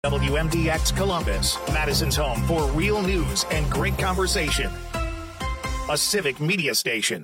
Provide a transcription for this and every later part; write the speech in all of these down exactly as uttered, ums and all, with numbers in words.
W M D X Columbus, Madison's home for real news and great conversation. A civic media station.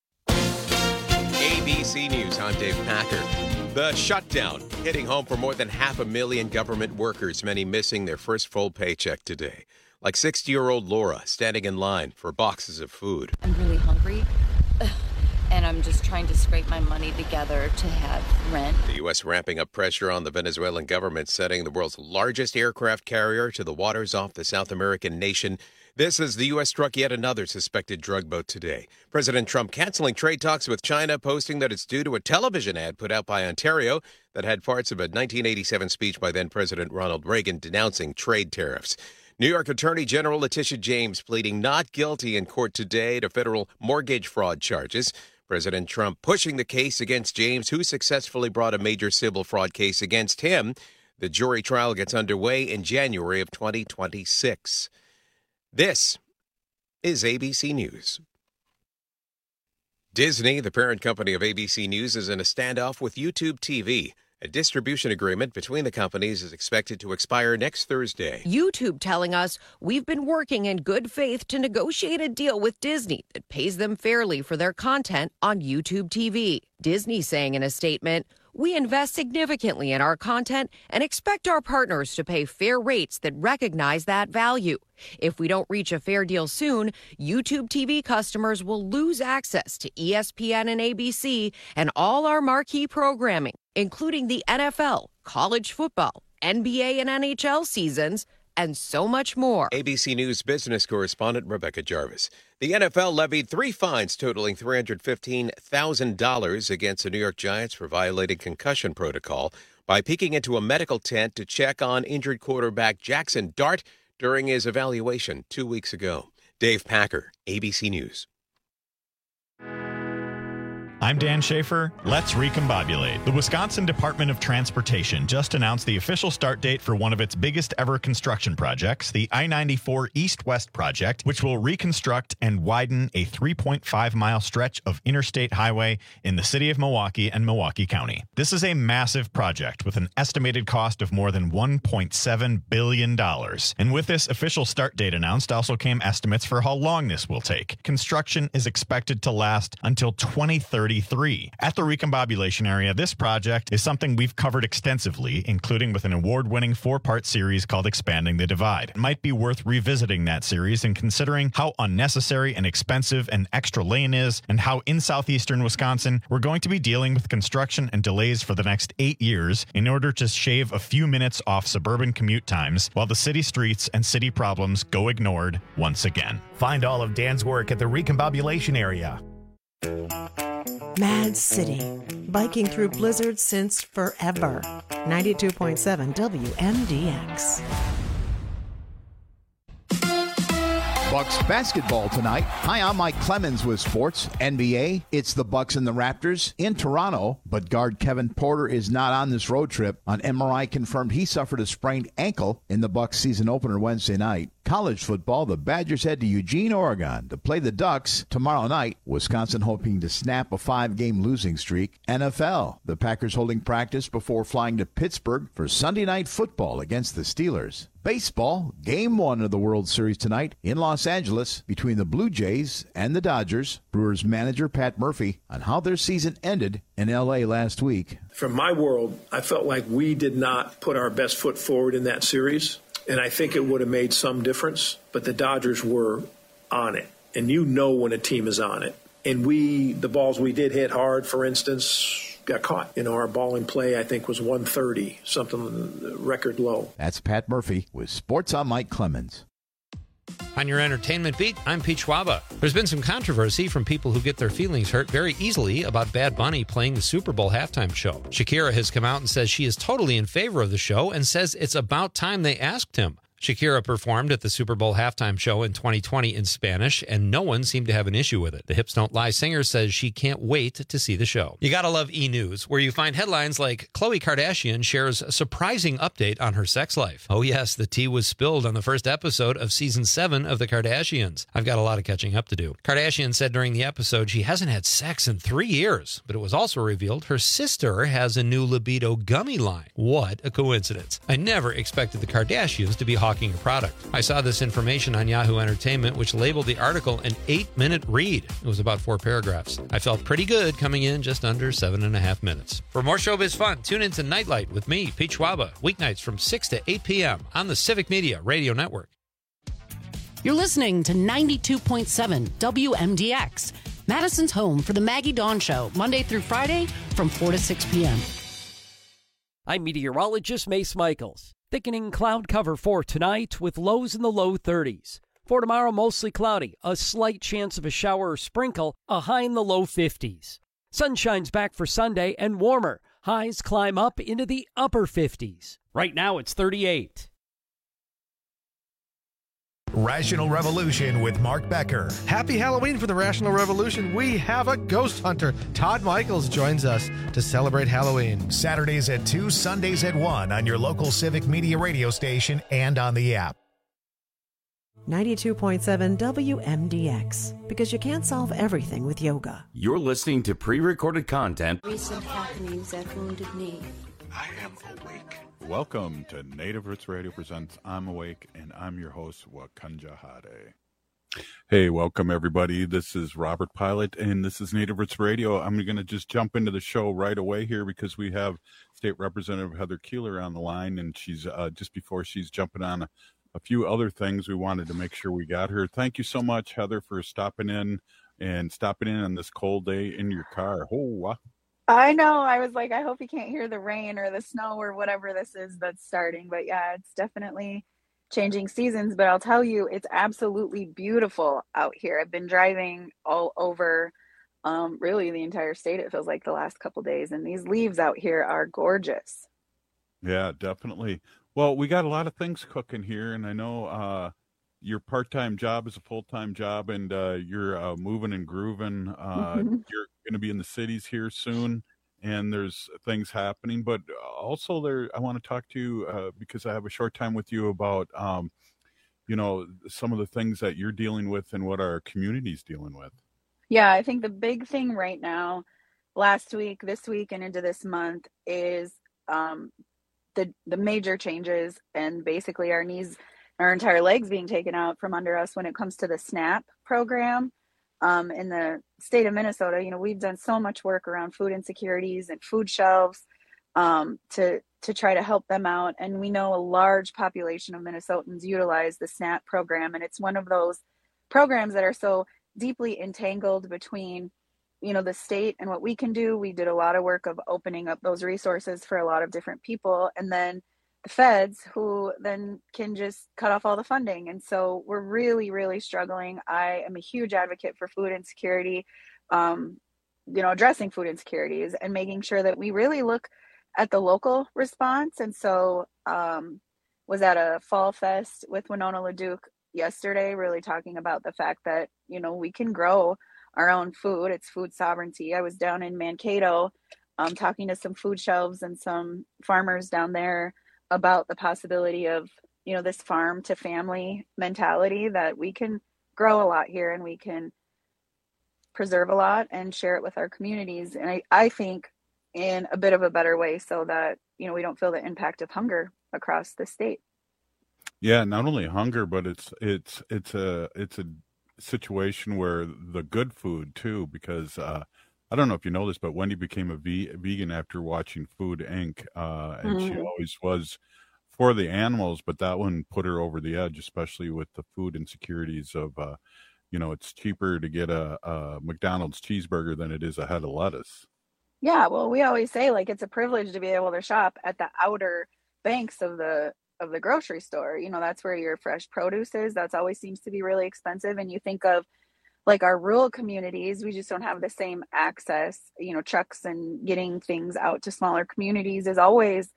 A B C News, I'm Dave Packer. The shutdown hitting home for more than half a million government workers, many missing their first full paycheck today. Like sixty-year-old Laura standing in line for boxes of food. I'm really hungry, and I'm just trying to scrape my money together to have rent. The U S ramping up pressure on the Venezuelan government, sending the world's largest aircraft carrier to the waters off the South American nation. This as the U S struck yet another suspected drug boat today. President Trump canceling trade talks with China, posting that it's due to a television ad put out by Ontario that had parts of a nineteen eighty-seven speech by then-President Ronald Reagan denouncing trade tariffs. New York Attorney General Letitia James pleading not guilty in court today to federal mortgage fraud charges. President Trump pushing the case against James, who successfully brought a major civil fraud case against him. The jury trial gets underway in January of twenty twenty-six. This is A B C News. Disney, the parent company of A B C News, is in a standoff with YouTube T V. A distribution agreement between the companies is expected to expire next Thursday. YouTube telling us we've been working in good faith to negotiate a deal with Disney that pays them fairly for their content on YouTube T V. Disney saying in a statement, we invest significantly in our content and expect our partners to pay fair rates that recognize that value. If we don't reach a fair deal soon, YouTube T V customers will lose access to E S P N and A B C and all our marquee programming, including the N F L, college football, N B A and N H L seasons, and so much more. A B C News business correspondent Rebecca Jarvis. The N F L levied three fines totaling three hundred fifteen thousand dollars against the New York Giants for violating concussion protocol by peeking into a medical tent to check on injured quarterback Jackson Dart during his evaluation two weeks ago. Dave Packer, A B C News. I'm Dan Schaefer. Let's recombobulate. The Wisconsin Department of Transportation just announced the official start date for one of its biggest ever construction projects, the I ninety-four East-West project, which will reconstruct and widen a three point five mile stretch of interstate highway in the city of Milwaukee and Milwaukee County. This is a massive project with an estimated cost of more than one point seven billion dollars. And with this official start date announced also came estimates for how long this will take. Construction is expected to last until twenty thirty. At the recombobulation area, this project is something we've covered extensively, including with an award-winning four-part series called Expanding the Divide. It might be worth revisiting that series and considering how unnecessary and expensive an extra lane is and how in southeastern Wisconsin we're going to be dealing with construction and delays for the next eight years in order to shave a few minutes off suburban commute times while the city streets and city problems go ignored once again. Find all of Dan's work at the recombobulation area. Mad City, biking through blizzards since forever. ninety-two point seven W M D X. Bucks basketball tonight. Hi, I'm Mike Clemens with sports. N B A, it's the Bucks and the Raptors in Toronto, but guard Kevin Porter is not on this road trip. On M R I confirmed he suffered a sprained ankle in the Bucks season opener Wednesday night. College football, the Badgers head to Eugene, Oregon to play the Ducks tomorrow night. Wisconsin hoping to snap a five-game losing streak. N F L, the Packers holding practice before flying to Pittsburgh for Sunday night football against the Steelers. Baseball, game one of the World Series tonight in Los Angeles between the Blue Jays and the Dodgers. Brewers manager Pat Murphy on how their season ended in L A last week. From my world, I felt like we did not put our best foot forward in that series, and I think it would have made some difference, but the Dodgers were on it, and you know when a team is on it. And we, the balls we did hit hard, for instance, got caught. You know, our ball in play, I think, was one thirty, something record low. That's Pat Murphy with Sports on Mike Clemens. On your entertainment beat, I'm Pete Schwaba. There's been some controversy from people who get their feelings hurt very easily about Bad Bunny playing the Super Bowl halftime show. Shakira has come out and says she is totally in favor of the show and says it's about time they asked him. Shakira performed at the Super Bowl halftime show in twenty twenty in Spanish, and no one seemed to have an issue with it. The Hips Don't Lie singer says she can't wait to see the show. You gotta love E-News, where you find headlines like Khloe Kardashian shares a surprising update on her sex life. Oh yes, the tea was spilled on the first episode of season seven of The Kardashians. I've got a lot of catching up to do. Kardashian said during the episode she hasn't had sex in three years, but it was also revealed her sister has a new libido gummy line. What a coincidence. I never expected the Kardashians to be hawking a product. I saw this information on Yahoo Entertainment, which labeled the article an eight-minute read. It was about four paragraphs. I felt pretty good coming in just under seven and a half minutes. For more showbiz fun, tune into Nightlight with me, Pete Schwaba, weeknights from six to eight p.m. on the Civic Media Radio Network. You're listening to ninety-two point seven W M D X, Madison's home for the Maggie Dawn Show, Monday through Friday from four to six p.m. I'm meteorologist Mace Michaels. Thickening cloud cover for tonight with lows in the low thirties. For tomorrow, mostly cloudy, a slight chance of a shower or sprinkle, a high in the low fifties. Sunshine's back for Sunday and warmer. Highs climb up into the upper fifties. Right now it's thirty-eight. Rational Revolution with Mark Becker. Happy Halloween for the Rational Revolution. We have a ghost hunter. Todd Michaels joins us to celebrate Halloween. Saturdays at two, Sundays at one on your local Civic Media radio station and on the app. ninety-two point seven W M D X, because you can't solve everything with yoga. You're listening to pre-recorded content. Recent happenings at Wounded Knee. I am awake. Welcome to Native Roots Radio presents I'm Awake, and I'm your host, Wakanja Hade. Hey, welcome everybody. This is Robert Pilot, and this is Native Roots Radio. I'm going to just jump into the show right away here because we have State Representative Heather Keeler on the line, and she's uh, just before she's jumping on a, a few other things, we wanted to make sure we got her. Thank you so much, Heather, for stopping in and stopping in on this cold day in your car. Oh, wow. I know. I was like, I hope you can't hear the rain or the snow or whatever this is that's starting. But yeah, it's definitely changing seasons. But I'll tell you, it's absolutely beautiful out here. I've been driving all over um, really the entire state, it feels like, the last couple days. And these leaves out here are gorgeous. Yeah, definitely. Well, we got a lot of things cooking here. And I know uh, your part-time job is a full-time job, and uh, you're uh, moving and grooving. Uh, mm-hmm. You're going to be in the cities here soon, and there's things happening. But also, there, I want to talk to you uh, because I have a short time with you about, um, you know, some of the things that you're dealing with and what our community's dealing with. Yeah, I think the big thing right now, last week, this week, and into this month, is um, the the major changes, and basically our knees, our entire legs being taken out from under us when it comes to the SNAP program. Um, in the state of Minnesota, you know, we've done so much work around food insecurities and food shelves um, to to try to help them out. And we know a large population of Minnesotans utilize the SNAP program. And it's one of those programs that are so deeply entangled between, you know, the state and what we can do. We did a lot of work of opening up those resources for a lot of different people. And then the feds, who then can just cut off all the funding. And so we're really, really struggling. I am a huge advocate for food insecurity, um, you know, addressing food insecurities and making sure that we really look at the local response. And so um, was at a Fall Fest with Winona LaDuke yesterday, really talking about the fact that, you know, we can grow our own food. It's food sovereignty. I was down in Mankato um, talking to some food shelves and some farmers down there about the possibility of, you know, this farm to family mentality, that we can grow a lot here and we can preserve a lot and share it with our communities. And I, I think in a bit of a better way, so that, you know, we don't feel the impact of hunger across the state. Yeah, not only hunger, but it's it's it's a it's a situation where the good food too, because uh I don't know if you know this, but Wendy became a ve- vegan after watching Food Incorporated. Uh, and mm. she always was for the animals, but that one put her over the edge, especially with the food insecurities of, uh, you know, it's cheaper to get a, a McDonald's cheeseburger than it is a head of lettuce. Yeah, well, we always say, like, it's a privilege to be able to shop at the outer banks of the of the grocery store. You know, that's where your fresh produce is. That's always seems to be really expensive. And you think of, like, our rural communities, we just don't have the same access. You know, trucks and getting things out to smaller communities is always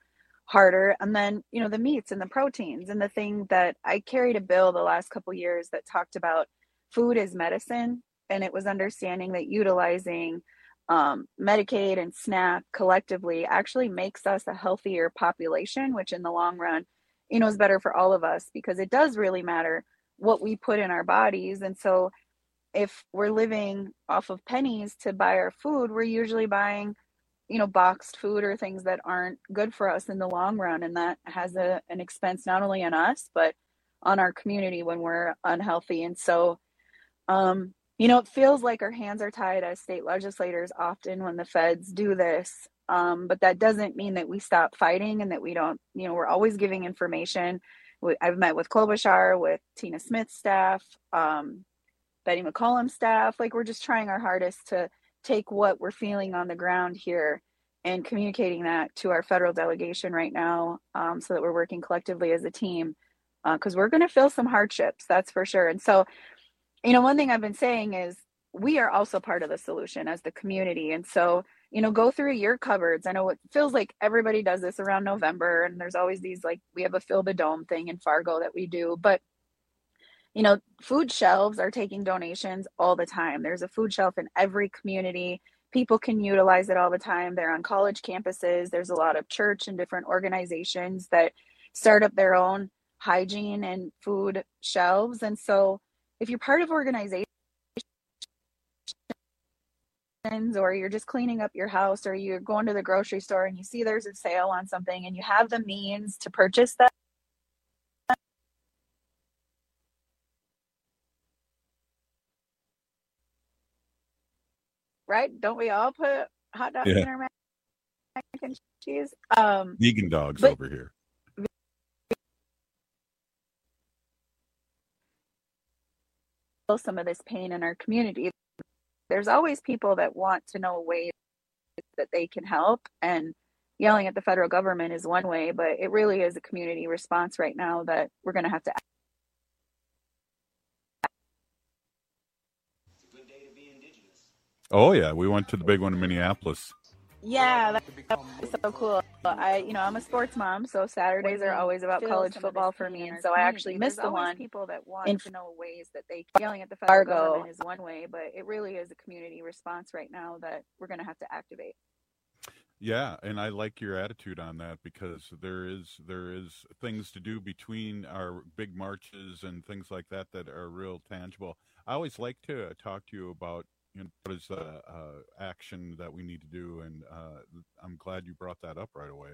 harder. And then, you know, the meats and the proteins, and the thing that I carried a bill the last couple years that talked about food as medicine. And it was understanding that utilizing um, Medicaid and SNAP collectively actually makes us a healthier population, which in the long run, you know, is better for all of us, because it does really matter what we put in our bodies. And so if we're living off of pennies to buy our food, we're usually buying, you know, boxed food or things that aren't good for us in the long run. And that has a, an expense not only on us, but on our community when we're unhealthy. And so, um, you know, it feels like our hands are tied as state legislators often when the feds do this. Um, but that doesn't mean that we stop fighting and that we don't, you know, we're always giving information. I've met with Klobuchar, with Tina Smith's staff, um, Betty McCollum's staff. Like, we're just trying our hardest to take what we're feeling on the ground here and communicating that to our federal delegation right now, um, so that we're working collectively as a team, because uh, we're going to feel some hardships, that's for sure. And so, you know, one thing I've been saying is we are also part of the solution as the community. And so, you know, go through your cupboards. I know it feels like everybody does this around November, and there's always these, like, we have a Fill the Dome thing in Fargo that we do, but you know, food shelves are taking donations all the time. There's a food shelf in every community. People can utilize it all the time. They're on college campuses. There's a lot of church and different organizations that start up their own hygiene and food shelves. And so if you're part of organizations, or you're just cleaning up your house, or you're going to the grocery store and you see there's a sale on something and you have the means to purchase that, right? Don't we all put hot dogs Yeah. in our mac and cheese? Um, Vegan dogs but- over here. some of this pain in our community. There's always people that want to know ways that they can help, and yelling at the federal government is one way, but it really is a community response right now that we're going to have to. Oh yeah, we went to the big one in Minneapolis. Yeah, that, that's so cool. I, you know, I'm a sports mom, so Saturdays are always about college football for me, and so I actually missed the one. People that want to know ways that they yelling at the federal government is one way, but it really is a community response right now that we're going to have to activate. Yeah, and I like your attitude on that, because there is there is things to do between our big marches and things like that that are real tangible. I always like to talk to you about, you know, what is the uh, action that we need to do, and uh, I'm glad you brought that up right away.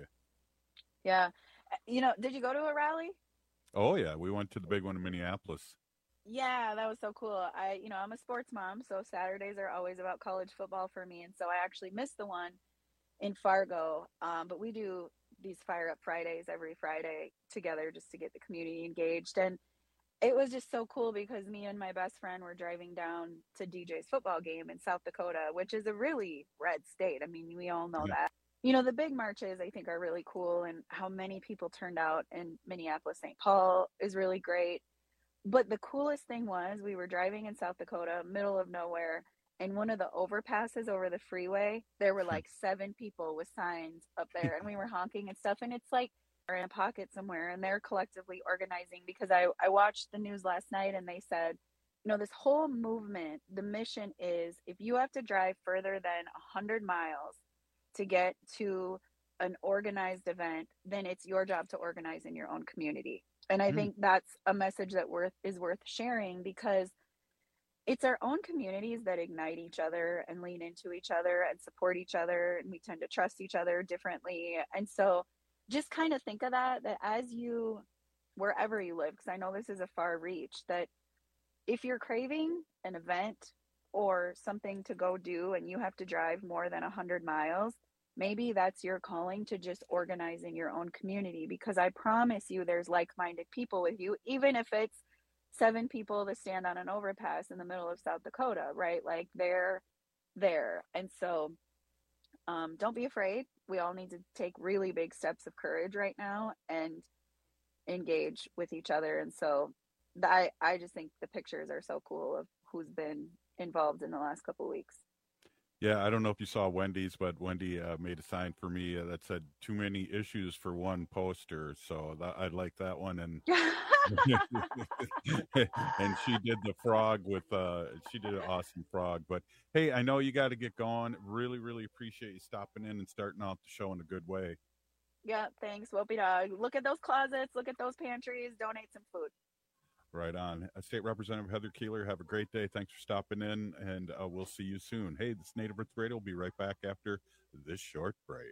Yeah, you know, did you go to a rally? Oh yeah, we went to the big one in Minneapolis. Yeah, that was so cool. I, you know, I'm a sports mom, so Saturdays are always about college football for me, and so I actually missed the one in Fargo, um, but we do these Fire Up Fridays every Friday together just to get the community engaged. And it was just so cool because me and my best friend were driving down to D J's football game in South Dakota, which is a really red state. I mean, we all know Yeah. that. You know, the big marches I think are really cool, and how many people turned out in Minneapolis, Saint Paul is really great. But the coolest thing was we were driving in South Dakota, middle of nowhere, and one of the overpasses over the freeway, there were like seven people with signs up there, and we were honking and stuff. And it's like they're in a pocket somewhere, and they're collectively organizing, because I, I watched the news last night, and they said, you know, this whole movement, the mission is, if you have to drive further than one hundred miles to get to an organized event, then it's your job to organize in your own community. And I Mm. think that's a message that worth is worth sharing, because it's our own communities that ignite each other and lean into each other and support each other. And we tend to trust each other differently. And so just kind of think of that, that as you, wherever you live, because I know this is a far reach, that if you're craving an event or something to go do and you have to drive more than one hundred miles, maybe that's your calling to just organize in your own community, because I promise you there's like-minded people with you, even if it's seven people to stand on an overpass in the middle of South Dakota, right? Like they're there. And so um, don't be afraid. We all need to take really big steps of courage right now and engage with each other. And so I, I just think the pictures are so cool of who's been involved in the last couple of weeks. Yeah, I don't know if you saw Wendy's, but Wendy uh, made a sign for me uh, that said "too many issues for one poster." So that, I like that one, and and she did the frog with uh, she did an awesome frog. But hey, I know you got to get going. Really, really appreciate you stopping in and starting off the show in a good way. Yeah, thanks, Whoopie Dog. Look at those closets. Look at those pantries. Donate some food. Right on. Uh, State Representative Heather Keeler, have a great day. Thanks for stopping in, and uh, we'll see you soon. Hey, this Native Roots Radio will be right back after this short break.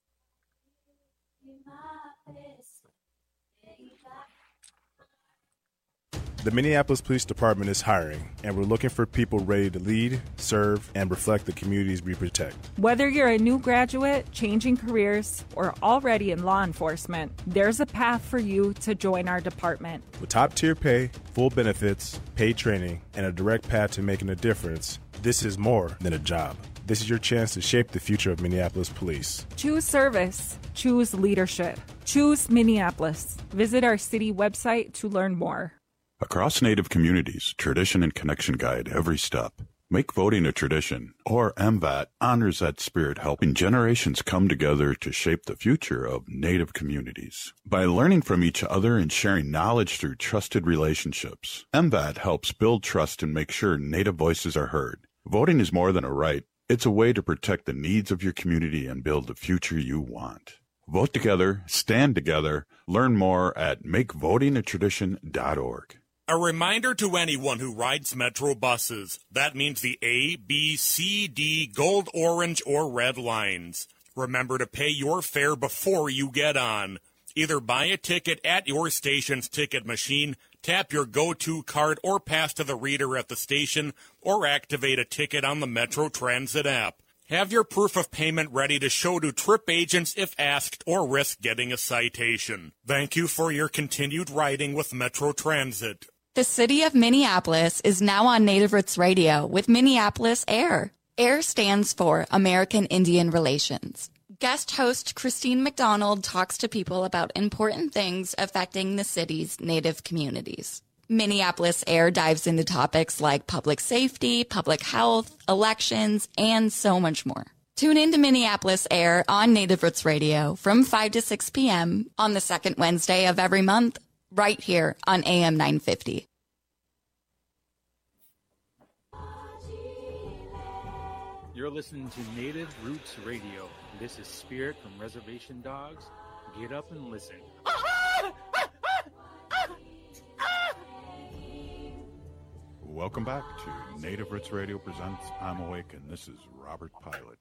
The Minneapolis Police Department is hiring, and we're looking for people ready to lead, serve, and reflect the communities we protect. Whether you're a new graduate, changing careers, or already in law enforcement, there's a path for you to join our department. With top-tier pay, full benefits, paid training, and a direct path to making a difference, this is more than a job. This is your chance to shape the future of Minneapolis Police. Choose service. Choose leadership. Choose Minneapolis. Visit our city website to learn more. Across Native communities, tradition and connection guide every step. Make voting a tradition, or M V A T honors that spirit, helping generations come together to shape the future of Native communities. By learning from each other and sharing knowledge through trusted relationships, M V A T helps build trust and make sure Native voices are heard. Voting is more than a right. It's a way to protect the needs of your community and build the future you want. Vote together, stand together, learn more at make voting a tradition dot org. A reminder to anyone who rides Metro buses. That means the A, B, C, D, gold, orange, or red lines. Remember to pay your fare before you get on. Either buy a ticket at your station's ticket machine, tap your go-to card, or pass to the reader at the station, or activate a ticket on the Metro Transit app. Have your proof of payment ready to show to trip agents if asked, or risk getting a citation. Thank you for your continued riding with Metro Transit. The city of Minneapolis is now on Native Roots Radio with Minneapolis AIR. AIR stands for American Indian Relations. Guest host Christine McDonald talks to people about important things affecting the city's Native communities. Minneapolis AIR dives into topics like public safety, public health, elections, and so much more. Tune in to Minneapolis AIR on Native Roots Radio from five to six p.m. on the second Wednesday of every month, right here on A M nine fifty. You're listening to Native Roots Radio. This is Spirit from Reservation Dogs. Get up and listen. Welcome back to Native Roots Radio presents I'm Awake, and this is Robert Pilot.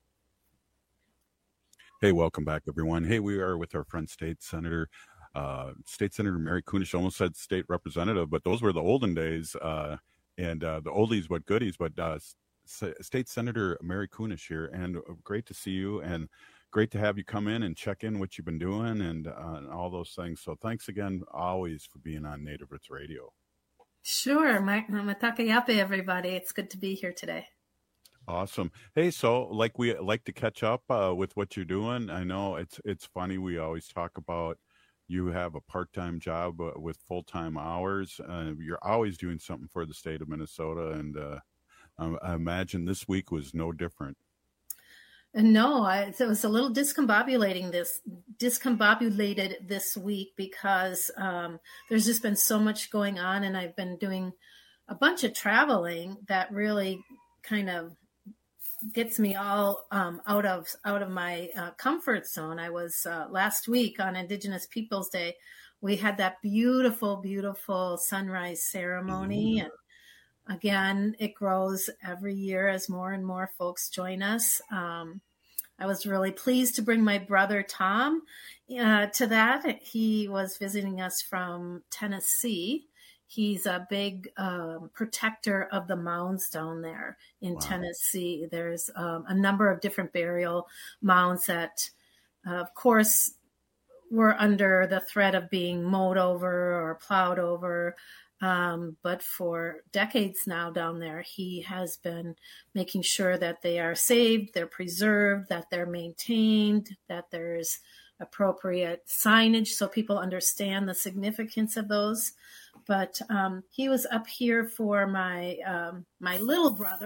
Hey, welcome back, everyone. Hey, we are with our friend State Senator Uh, State Senator Mary Kunesh. Almost said state representative, but those were the olden days, uh, and uh, the oldies but goodies. But uh, S- State Senator Mary Kunesh here, and great to see you, and great to have you come in and check in what you've been doing, and, uh, and all those things. So thanks again, always, for being on Native Roots Radio. Sure, Matakayape, everybody. It's good to be here today. Awesome. Hey, so like we like to catch up uh, with what you're doing. I know it's it's funny. We always talk about. You have a part-time job uh, with full-time hours. Uh, you're always doing something for the state of Minnesota, and uh, I, I imagine this week was no different. No, I, it was a little discombobulating this discombobulated this week because um, there's just been so much going on, and I've been doing a bunch of traveling that really kind of gets me all um, out of out of my uh, comfort zone. I was uh, last week on Indigenous Peoples Day. We had that beautiful, beautiful sunrise ceremony, mm-hmm. and again, it grows every year as more and more folks join us. Um, I was really pleased to bring my brother Tom uh, to that. He was visiting us from Tennessee. He's a big um, protector of the mounds down there in wow. Tennessee. There's um, a number of different burial mounds that, uh, of course, were under the threat of being mowed over or plowed over. Um, but for decades now down there, he has been making sure that they are saved, they're preserved, that they're maintained, that there's appropriate signage so people understand the significance of those. But um, he was up here for my um, my little brother,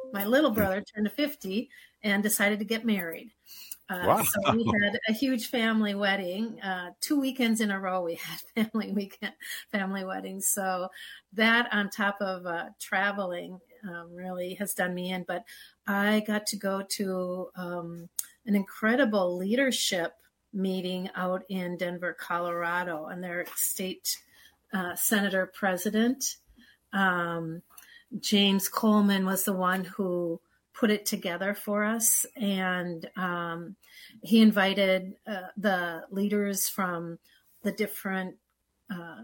my little brother turned fifty and decided to get married. Uh, Wow. So we had a huge family wedding. Uh, two weekends in a row, we had family weekend, family weddings. So that on top of uh, traveling um, really has done me in. But I got to go to um, an incredible leadership meeting out in Denver, Colorado, and their state uh, senator president, um, James Coleman, was the one who put it together for us. And um, he invited uh, the leaders from the different uh,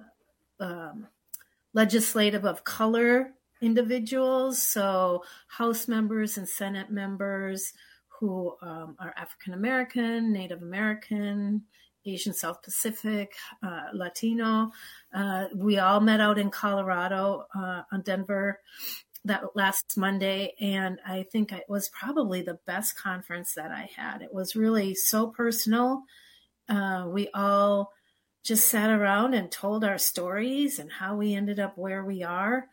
um, legislative of color individuals, so House members and Senate members who um, are African American, Native American, Asian South Pacific, uh, Latino. Uh, we all met out in Colorado, uh, on Denver, that last Monday, and I think it was probably the best conference that I had. It was really so personal. Uh, we all just sat around and told our stories and how we ended up where we are.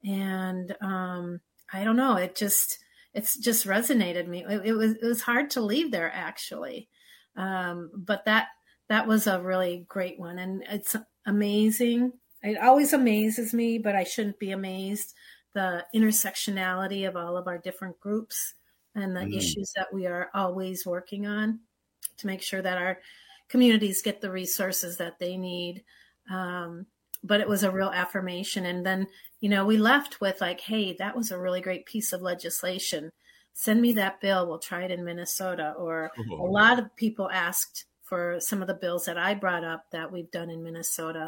And um, I don't know, it just it's just resonated me. It, it was it was hard to leave there, actually, um, but that that was a really great one, and it's amazing. It always amazes me, but I shouldn't be amazed. The intersectionality of all of our different groups and the mm. issues that we are always working on to make sure that our communities get the resources that they need. Um, but it was a real affirmation. And then, you know, we left with like, hey, that was a really great piece of legislation. Send me that bill. We'll try it in Minnesota. Or oh. a lot of people asked for some of the bills that I brought up that we've done in Minnesota.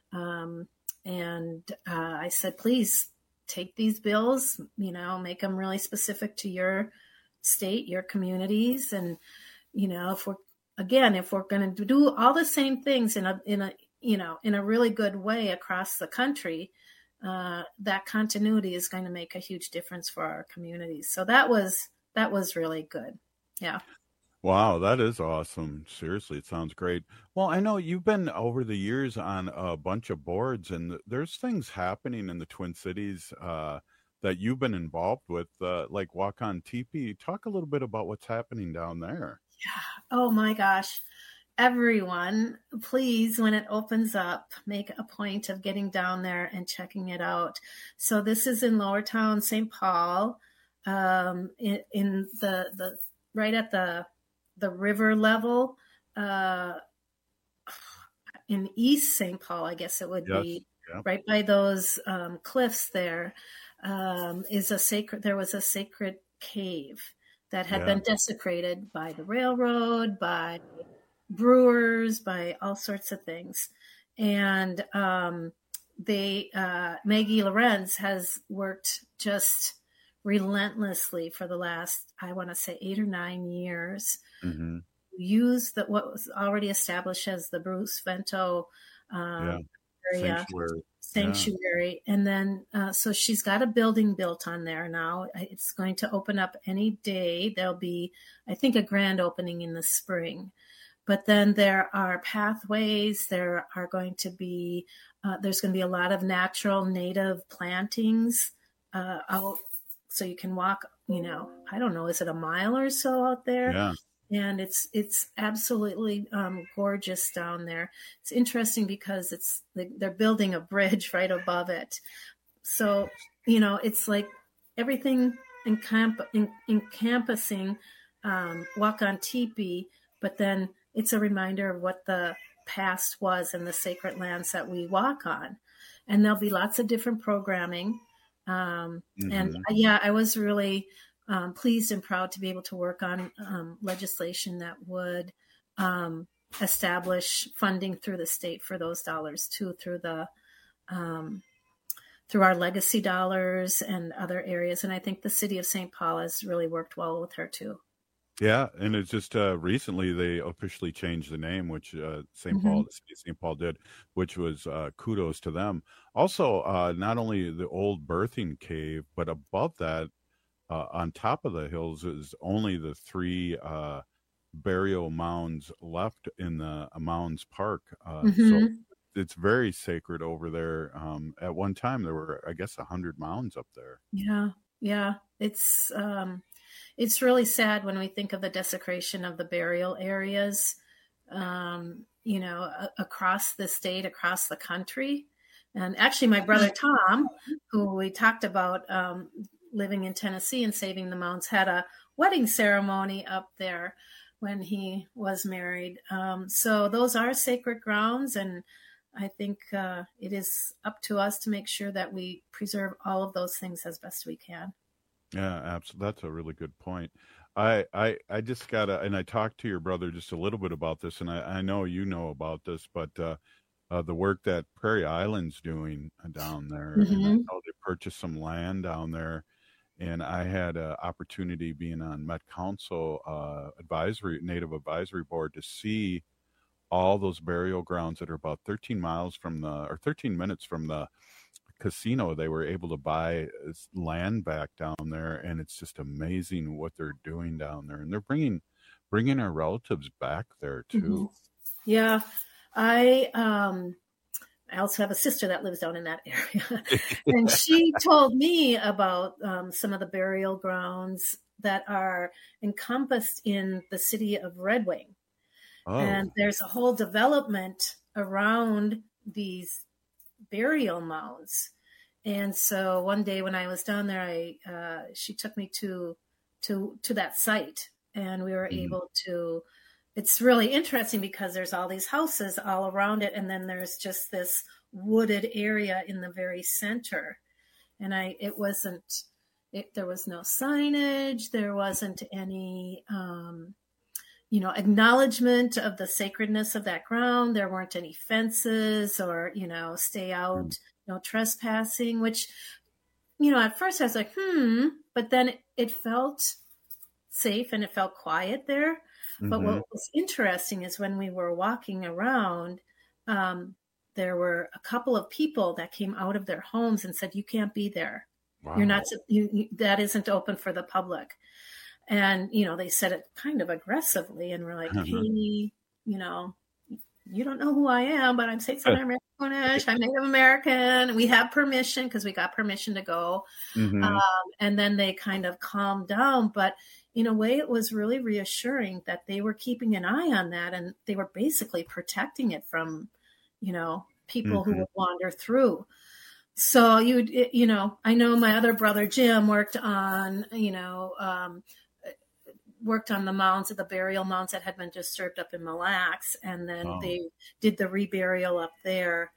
Um, and uh, I said, please, take these bills, you know, make them really specific to your state, your communities. And, you know, if we're, again, if we're going to do all the same things in a, in a, you know, in a really good way across the country, uh, that continuity is going to make a huge difference for our communities. So that was, that was really good. Yeah. Wow, that is awesome. Seriously, it sounds great. Well, I know you've been over the years on a bunch of boards, and there's things happening in the Twin Cities uh, that you've been involved with, uh, like Walk On Teepee. Talk a little bit about what's happening down there. Yeah. Oh my gosh. Everyone, please, when it opens up, make a point of getting down there and checking it out. So this is in Lower Town, Saint Paul, um, in, in the, the, right at the, the river level, uh, in East Saint Paul, I guess it would yes, be, yeah. right by those um, cliffs there, um, is a sacred, there was a sacred cave that had yeah. been desecrated by the railroad, by brewers, by all sorts of things. And um, they, uh, Maggie Lorenz has worked just relentlessly for the last, I want to say, eight or nine years. Mm-hmm. Use that what was already established as the Bruce Vento um, yeah. area sanctuary, sanctuary. Yeah. And then uh, so she's got a building built on there now. It's going to open up any day. There'll be, I think, a grand opening in the spring. But then there are pathways. There are going to be uh, there's going to be a lot of natural native plantings uh, out. So you can walk, you know, I don't know, is it a mile or so out there? Yeah. And it's it's absolutely um, gorgeous down there. It's interesting because it's they're building a bridge right above it. So, you know, it's like everything encamp, en, encompassing um, Walk On Teepee, but then it's a reminder of what the past was and the sacred lands that we walk on. And there'll be lots of different programming. Um, mm-hmm. And yeah, I was really um, pleased and proud to be able to work on um, legislation that would um, establish funding through the state for those dollars too, through the um, through our legacy dollars and other areas. And I think the city of Saint Paul has really worked well with her too. Yeah, and it's just uh, recently they officially changed the name, which uh, Saint Mm-hmm. Paul, the city of Saint Paul did, which was uh, kudos to them. Also, uh, not only the old birthing cave, but above that, uh, on top of the hills, is only the three uh, burial mounds left in the uh, Mounds Park. Uh, Mm-hmm. So it's very sacred over there. Um, at one time, there were, I guess, a hundred mounds up there. Yeah, yeah. it's um, it's really sad when we think of the desecration of the burial areas, um, you know, a- across the state, across the country. And actually, my brother Tom, who we talked about um, living in Tennessee and saving the mounds, had a wedding ceremony up there when he was married. Um, so those are sacred grounds, and I think uh, it is up to us to make sure that we preserve all of those things as best we can. Yeah, absolutely. That's a really good point. I, I, I just gotta, and I talked to your brother just a little bit about this, and I, I know you know about this, but uh, uh, the work that Prairie Island's doing down there, and I Mm-hmm. know they purchased some land down there, and I had an opportunity being on Met Council uh, advisory, Native Advisory Board to see all those burial grounds that are about thirteen miles from the, or thirteen minutes from the casino. They were able to buy s- land back down there, and it's just amazing what they're doing down there, and they're bringing bringing our relatives back there Mhm. too. Yeah, I um, I also have a sister that lives down in that area, and she told me about um, some of the burial grounds that are encompassed in the city of Red Wing. Oh, And there's a whole development around these burial mounds. And so one day when I was down there, I uh, she took me to to to that site, and we were mhm. able to. It's really interesting because there's all these houses all around it, and then there's just this wooded area in the very center. And I, it wasn't. It, there was no signage. There wasn't any. Um, you know, acknowledgement of the sacredness of that ground. There weren't any fences or, you know, stay out, Mm. no trespassing, which, you know, at first I was like, hmm, but then it, it felt safe and it felt quiet there. But Mhm. what was interesting is when we were walking around, um, there were a couple of people that came out of their homes and said, you can't be there. You're not, Wow. you, you, that isn't open for the public. And, you know, they said it kind of aggressively, and we're like, Mhm. hey, you know, you don't know who I am, but I'm Saint Southern American. I'm Native American. We have permission because we got permission to go. Mhm. Um, and then they kind of calmed down. But in a way, it was really reassuring that they were keeping an eye on that, and they were basically protecting it from, you know, people who Mhm. would wander through. So you would, you know, I know my other brother Jim worked on, you know, um, worked on the mounds, the burial mounds that had been disturbed up in Mille Lacs, and then Wow. they did the reburial up there.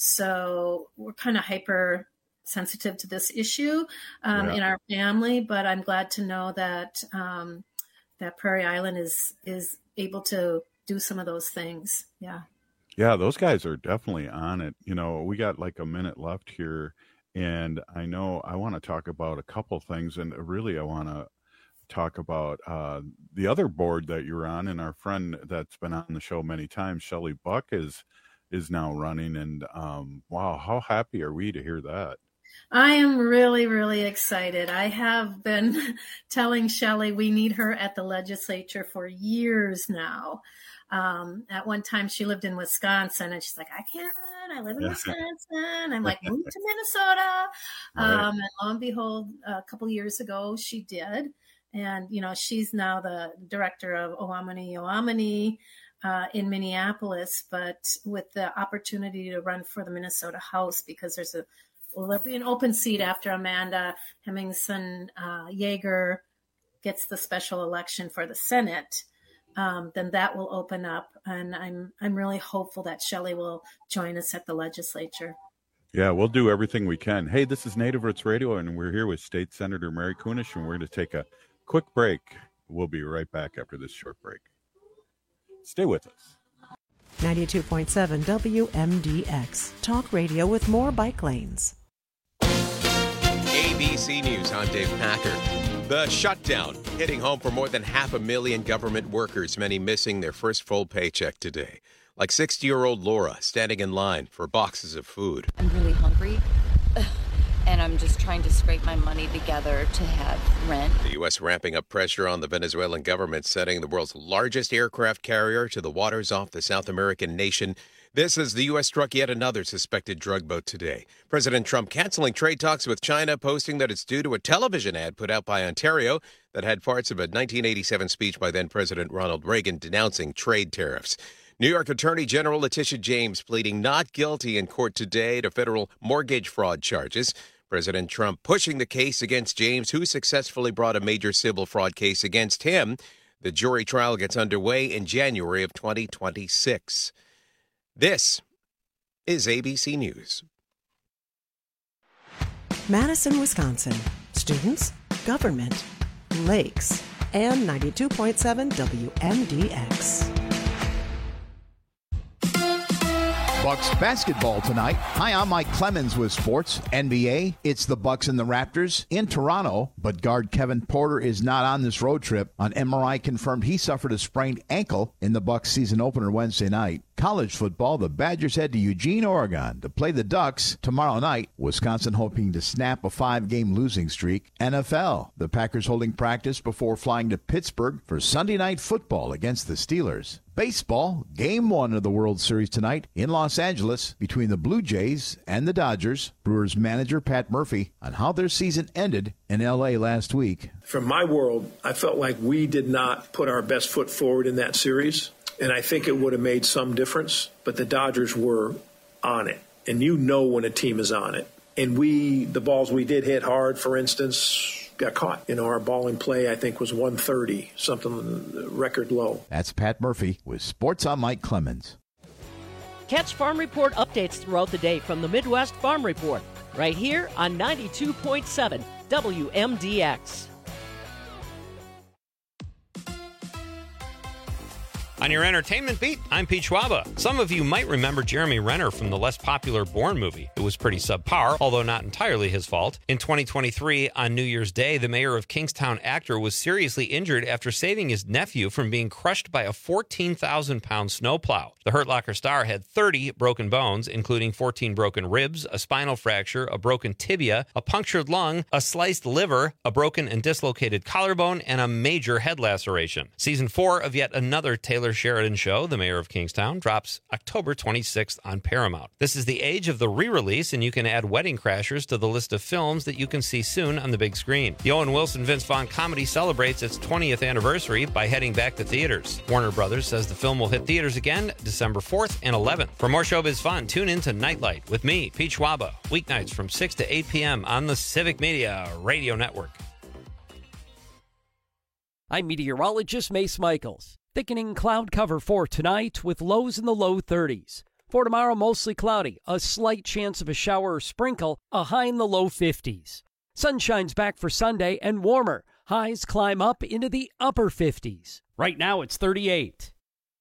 So we're kind of hyper sensitive to this issue um, Yeah. in our family, but I'm glad to know that um, that Prairie Island is is able to do some of those things. Yeah. Yeah, those guys are definitely on it. You know, we got like a minute left here, and I know I want to talk about a couple things, and really I want to talk about uh, the other board that you're on, and our friend that's been on the show many times, Shelley Buck, is is now running, and um, wow, how happy are we to hear that? I am really, really excited. I have been telling Shelley we need her at the legislature for years now. Um, at one time, she lived in Wisconsin, and she's like, I can't run. I live in Yeah. Wisconsin. I'm like, move to Minnesota. Right. Um, and lo and behold, a couple years ago, she did. And, you know, she's now the director of Oamani Oamani uh, in Minneapolis, but with the opportunity to run for the Minnesota House, because there's a Will there be an open seat after Amanda Hemmingson uh, Yeager gets the special election for the Senate? Um, then that will open up, and I'm I'm really hopeful that Shelley will join us at the legislature. Yeah, we'll do everything we can. Hey, this is Native Roots Radio, and we're here with State Senator Mary Kunesh, and we're going to take a quick break. We'll be right back after this short break. Stay with us. ninety-two point seven W M D X. Talk radio with more bike lanes. A B C News, I'm Dave Packer. The shutdown hitting home for more than half a million government workers, many missing their first full paycheck today. Like sixty-year-old Laura standing in line for boxes of food. I'm really hungry, and I'm just trying to scrape my money together to have rent. The U S ramping up pressure on the Venezuelan government, sending the world's largest aircraft carrier to the waters off the South American nation. This as the U S struck yet another suspected drug boat today. President Trump canceling trade talks with China, posting that it's due to a television ad put out by Ontario that had parts of a nineteen eighty-seven speech by then-President Ronald Reagan denouncing trade tariffs. New York Attorney General Letitia James pleading not guilty in court today to federal mortgage fraud charges. President Trump pushing the case against James, who successfully brought a major civil fraud case against him. The jury trial gets underway in January of twenty twenty-six. This is A B C News. Madison, Wisconsin. Students, government, lakes, and ninety-two point seven W M D X. Bucks basketball tonight. Hi, I'm Mike Clemens with sports. N B A, it's the Bucks and the Raptors in Toronto, but guard Kevin Porter is not on this road trip. On M R I confirmed he suffered a sprained ankle in the Bucks season opener Wednesday night. College football, the Badgers head to Eugene, Oregon to play the Ducks tomorrow night. Wisconsin hoping to snap a five-game losing streak. N F L, the Packers holding practice before flying to Pittsburgh for Sunday night football against the Steelers. Baseball, game one of the World Series tonight in Los Angeles between the Blue Jays and the Dodgers. Brewers manager Pat Murphy on how their season ended in L A last week. From my world, I felt like we did not put our best foot forward in that series, and I think it would have made some difference, but the Dodgers were on it, and you know when a team is on it. And we, the balls we did hit hard, for instance, got caught. You know, our ball in play, I think, was one thirty, something record low. That's Pat Murphy with Sports on Mike Clemens. Catch Farm Report updates throughout the day from the Midwest Farm Report, right here on ninety-two point seven W M D X. On your entertainment beat, I'm Pete Schwaba. Some of you might remember Jeremy Renner from the less popular Bourne movie. It was pretty subpar, although not entirely his fault. In twenty twenty-three, on New Year's Day, the mayor of Kingstown actor was seriously injured after saving his nephew from being crushed by a fourteen thousand pound snowplow. The Hurt Locker star had thirty broken bones, including fourteen broken ribs, a spinal fracture, a broken tibia, a punctured lung, a sliced liver, a broken and dislocated collarbone, and a major head laceration. Season four of yet another Taylor Sheridan show, The Mayor of Kingstown, drops October twenty-sixth on Paramount. This is the age of the re-release, and you can add Wedding Crashers to the list of films that you can see soon on the big screen. The Owen Wilson Vince Vaughn comedy celebrates its twentieth anniversary by heading back to theaters. Warner Brothers says the film will hit theaters again December fourth and eleventh. For more showbiz fun, tune in to Nightlight with me, Pete Schwaba, weeknights from six to eight p.m. on the Civic Media Radio Network. I'm meteorologist Mace Michaels. Thickening cloud cover for tonight with lows in the low thirties. For tomorrow, mostly cloudy, a slight chance of a shower or sprinkle, a high in the low fifties. Sunshine's back for Sunday and warmer. Highs climb up into the upper fifties. Right now it's thirty-eight.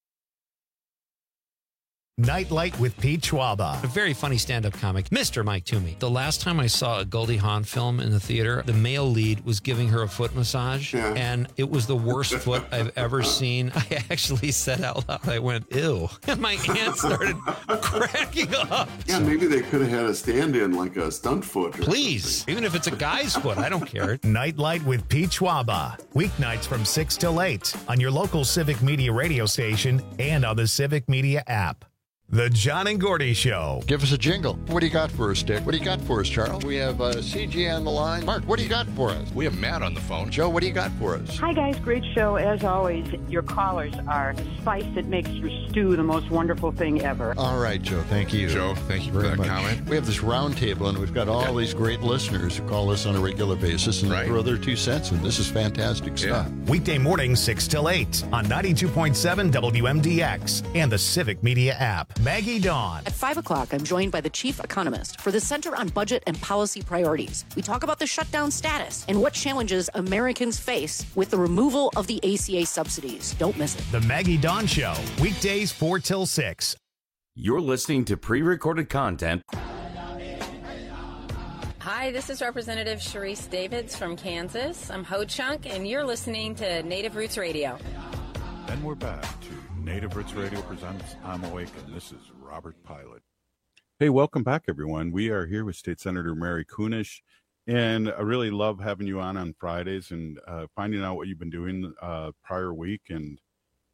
Nightlight with Pete Schwaba. A very funny stand-up comic, Mister Mike Toomey. The last time I saw a Goldie Hawn film in the theater, the male lead was giving her a foot massage, yeah. and it was the worst foot I've ever seen. I actually said out loud, I went, ew. And my aunt started cracking up. Yeah, maybe they could have had a stand-in, like a stunt foot. Or Please, something. even if it's a guy's foot, I don't care. Nightlight with Pete Schwaba. Weeknights from six till eight on your local Civic Media radio station and on the Civic Media app. The John and Gordy Show. Give us a jingle. What do you got for us, Dick? What do you got for us, Charles? We have uh, C G on the line. Mark, what do you got for us? We have Matt on the phone. Joe, what do you got for us? Hi, guys. Great show. As always, your callers are spice that makes your stew the most wonderful thing ever. All right, Joe. Thank you. Joe, thank you for Very that much. comment. We have this round table, and we've got all yeah. these great listeners who call us on a regular basis and right. throw their two cents, and this is fantastic stuff. Yeah. Weekday mornings, six till eight on ninety-two point seven W M D X and the Civic Media app. Maggie Dawn. At five o'clock, I'm joined by the chief economist for the Center on Budget and Policy Priorities. We talk about the shutdown status and what challenges Americans face with the removal of the A C A subsidies. Don't miss it. The Maggie Dawn Show, weekdays four till six. You're listening to pre-recorded content. Hi, this is Representative Sharice Davids from Kansas. I'm Ho Chunk, and you're listening to Native Roots Radio. Then we're back to Native Roots Radio presents I'm Awake, and this is Robert Pilot. Hey, welcome back, everyone. We are here with State Senator Mary Kunesh, and I really love having you on on Fridays and uh, finding out what you've been doing uh, prior week and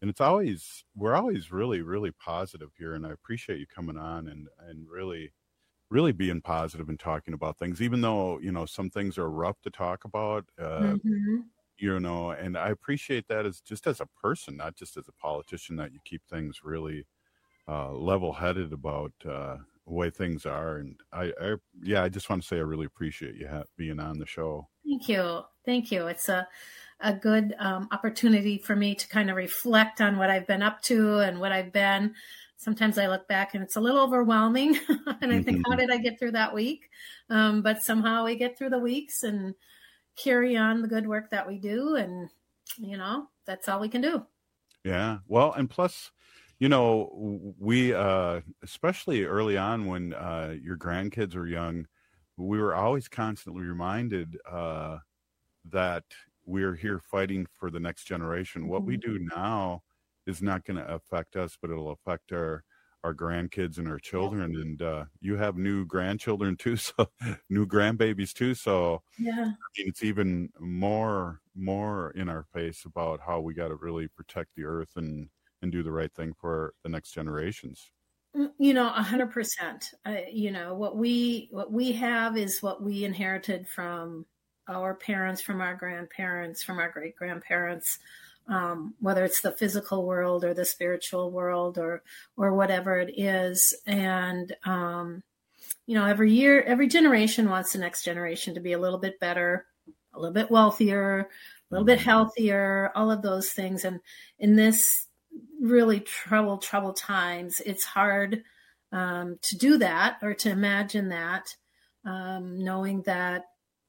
and it's always, we're always really, really positive here. And I appreciate you coming on and, and really, really being positive and talking about things, even though, you know, some things are rough to talk about, uh, mm-hmm. you know, and I appreciate that as just as a person, not just as a politician, that you keep things really uh, level headed about uh, the way things are. And I, I, yeah, I just want to say I really appreciate you ha- being on the show. Thank you. Thank you. It's a, a good um, opportunity for me to kind of reflect on what I've been up to and what I've been. Sometimes I look back and it's a little overwhelming and I think, mm-hmm. how did I get through that week? Um, but somehow we get through the weeks and carry on the good work that we do. And, you know, that's all we can do. Yeah. Well, and plus, you know, we, uh, especially early on when uh, your grandkids were young, we were always constantly reminded uh, that we're here fighting for the next generation. Mm-hmm. What we do now is not going to affect us, but it'll affect our, our grandkids and our children. Yeah. And uh, you have new grandchildren too, so new grandbabies too. So yeah, I mean, it's even more, more in our face about how we got to really protect the earth and, and do the right thing for the next generations. You know, a hundred percent. You know, what we, what we have is what we inherited from our parents, from our grandparents, from our great grandparents. Um, whether it's the physical world or the spiritual world or, or whatever it is. And, um, you know, every year, every generation wants the next generation to be a little bit better, a little bit wealthier, a little bit healthier, all of those things. And in this really troubled, troubled times, it's hard, um, to do that or to imagine that, um, knowing that,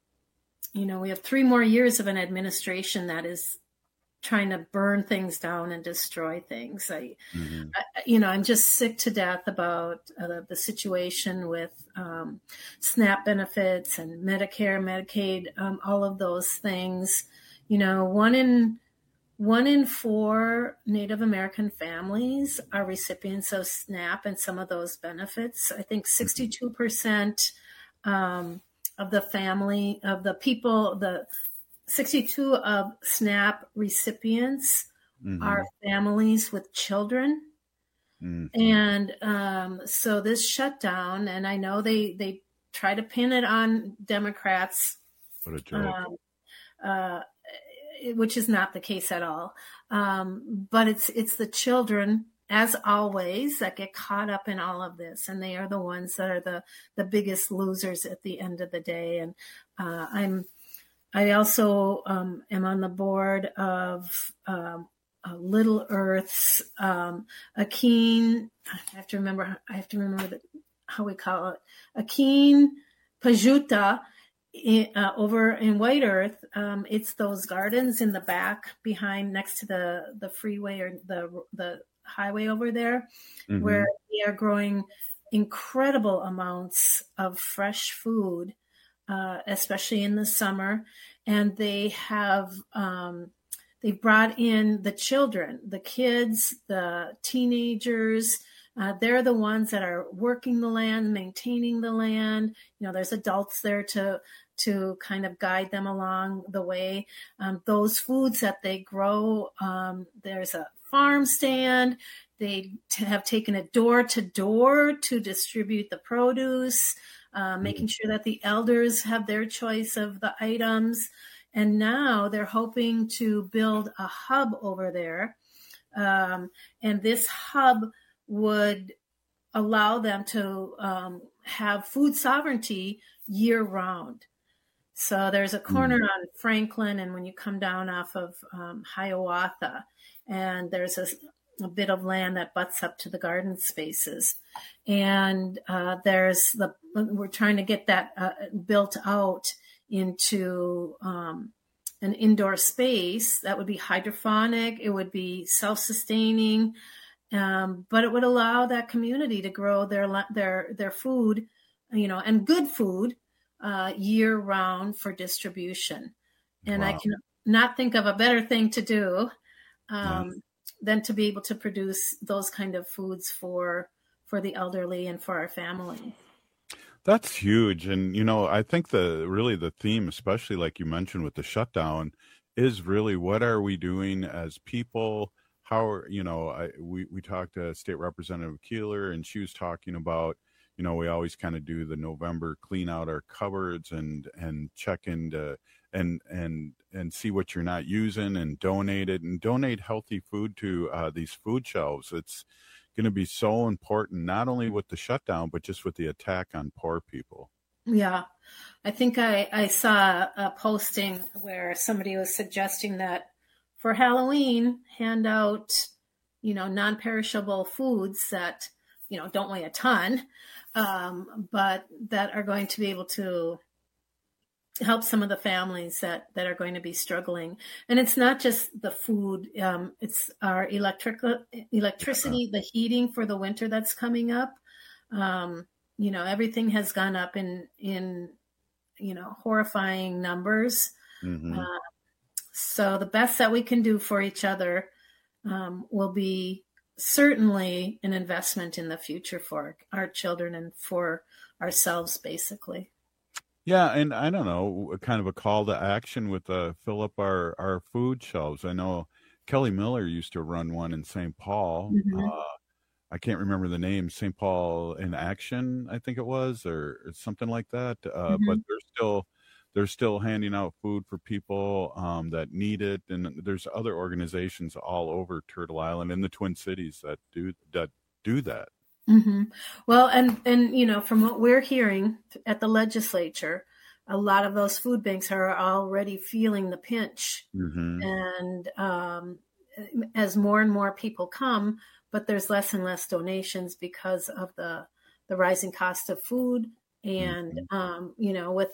you know, we have three more years of an administration that is trying to burn things down and destroy things. I, mm-hmm. I you know, I'm just sick to death about uh, the situation with um, SNAP benefits and Medicare, Medicaid, um, all of those things. You know, one in one in four Native American families are recipients of SNAP and some of those benefits. I think sixty-two percent um, of the family of the people, the sixty-two of SNAP recipients mm-hmm. are families with children. Mm-hmm. And um, so this shutdown, and I know they, they try to pin it on Democrats, what a joke. Um, uh, which is not the case at all. Um, but it's it's the children, as always, that get caught up in all of this. And they are the ones that are the, the biggest losers at the end of the day. And uh, I'm I also um, am on the board of um, uh, Little Earth's um, Akin. I have to remember. I have to remember the, how we call it. Akin Pajuta in, uh, over in White Earth. Um, it's those gardens in the back, behind, next to the the freeway or the the highway over there, mm-hmm. where they are growing incredible amounts of fresh food. Uh, especially in the summer, and they have um, they brought in the children, the kids, the teenagers. Uh, they're the ones that are working the land, maintaining the land. You know, there's adults there to to kind of guide them along the way. Um, those foods that they grow, um, there's a farm stand. They t- have taken it door to door to distribute the produce. Uh, making sure that the elders have their choice of the items. And now they're hoping to build a hub over there. Um, and this hub would allow them to um, have food sovereignty year round. So there's a corner mm. on Franklin, and when you come down off of um, Hiawatha, and there's a a bit of land that butts up to the garden spaces. And uh, there's the, we're trying to get that uh, built out into um, an indoor space that would be hydroponic. It would be self-sustaining, um, but it would allow that community to grow their, their, their food, you know, and good food uh, year round for distribution. And wow. I can not think of a better thing to do. Um, yeah. than to be able to produce those kind of foods for for the elderly and for our family. That's huge. And, you know, I think the really the theme, especially like you mentioned with the shutdown, is really what are we doing as people? how, you know, I, we, we talked to State Representative Keeler, and she was talking about, you know, we always kind of do the November clean out our cupboards and, and check into and, and, and see what you're not using and donate it and donate healthy food to uh, these food shelves. It's going to be so important, not only with the shutdown, but just with the attack on poor people. Yeah. I think I, I saw a posting where somebody was suggesting that for Halloween, hand out, you know, non-perishable foods that, you know, don't weigh a ton, um, but that are going to be able to help some of the families that, that are going to be struggling. And it's not just the food, um, it's our electric electricity, the heating for the winter that's coming up. Um, you know, everything has gone up in, in, you know, horrifying numbers. Mm-hmm. Uh, so the best that we can do for each other um, will be certainly an investment in the future for our children and for ourselves, basically. Yeah, and I don't know, kind of a call to action with uh, fill up our, our food shelves. I know Kelly Miller used to run one in Saint Paul. Mm-hmm. Uh, I can't remember the name, Saint Paul in Action, I think it was, or something like that. Uh, mm-hmm. But they're still they're still handing out food for people um, that need it, and there's other organizations all over Turtle Island and the Twin Cities that do that do that. Mm-hmm. Well, and, and, you know, from what we're hearing at the legislature, a lot of those food banks are already feeling the pinch. Mm-hmm. And um, as more and more people come, but there's less and less donations because of the, the rising cost of food. And, mm-hmm. um, you know, with,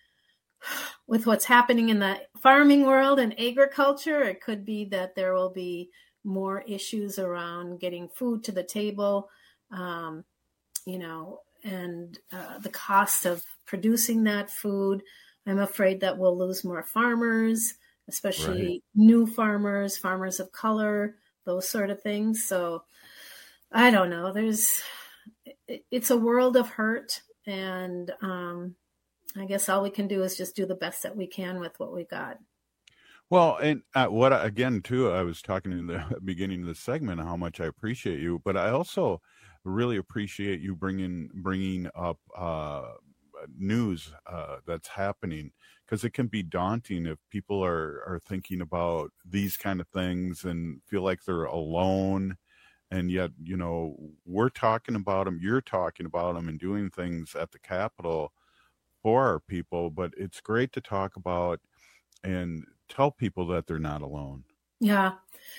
with what's happening in the farming world and agriculture, it could be that there will be more issues around getting food to the table. Um, you know, and uh, the cost of producing that food. I'm afraid that we'll lose more farmers, especially right. new farmers, farmers of color, those sort of things. So I don't know. There's, it, it's a world of hurt. And um, I guess all we can do is just do the best that we can with what we got. Well, and uh, what, again, too, I was talking in the beginning of the segment, how much I appreciate you, but I also really appreciate you bringing bringing up uh, news uh, that's happening, because it can be daunting if people are, are thinking about these kind of things and feel like they're alone. And yet, you know, we're talking about them, you're talking about them and doing things at the Capitol for our people. But it's great to talk about and tell people that they're not alone. Yeah,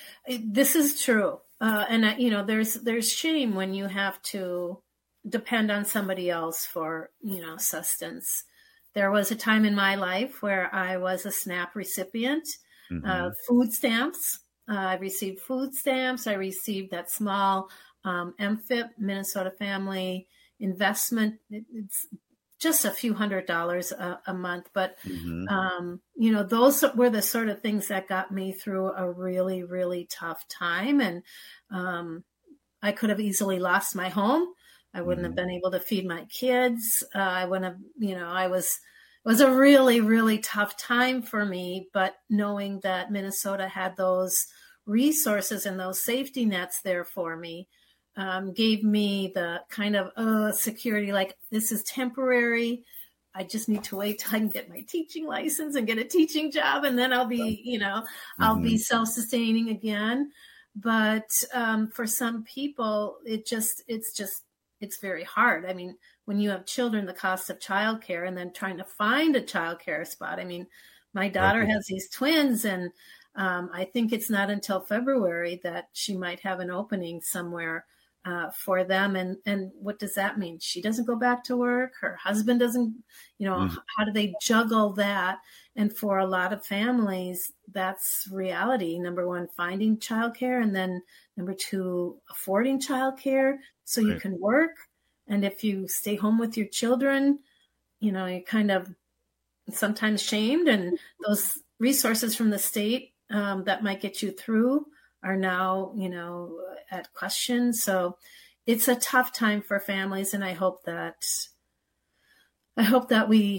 this is true. Uh, and, uh, you know, there's there's shame when you have to depend on somebody else for, you know, sustenance. There was a time in my life where I was a SNAP recipient, mm-hmm. uh, food stamps. Uh, I received food stamps. I received that small um, M F I P, Minnesota Family Investment. It, it's just a few hundred dollars a, a month. But, mm-hmm. um, you know, those were the sort of things that got me through a really, really tough time. And um, I could have easily lost my home. I wouldn't mm-hmm. have been able to feed my kids. Uh, I wouldn't have, you know, I was, it was a really, really tough time for me. But knowing that Minnesota had those resources and those safety nets there for me, Um, gave me the kind of uh, security, like this is temporary. I just need to wait till I can get my teaching license and get a teaching job. And then I'll be, you know, mm-hmm. I'll be self-sustaining again. But um, for some people, it just, it's just, it's very hard. I mean, when you have children, the cost of childcare and then trying to find a childcare spot. I mean, my daughter okay. has these twins, and um, I think it's not until February that she might have an opening somewhere Uh, for them. And, and what does that mean? She doesn't go back to work. Her husband doesn't, you know, mm-hmm. how do they juggle that? And for a lot of families, that's reality. Number one, finding childcare. And then number two, affording childcare so you right. can work. And if you stay home with your children, you know, you're kind of sometimes shamed. And those resources from the state um, that might get you through are now, you know, at question. So it's a tough time for families. And I hope that, I hope that we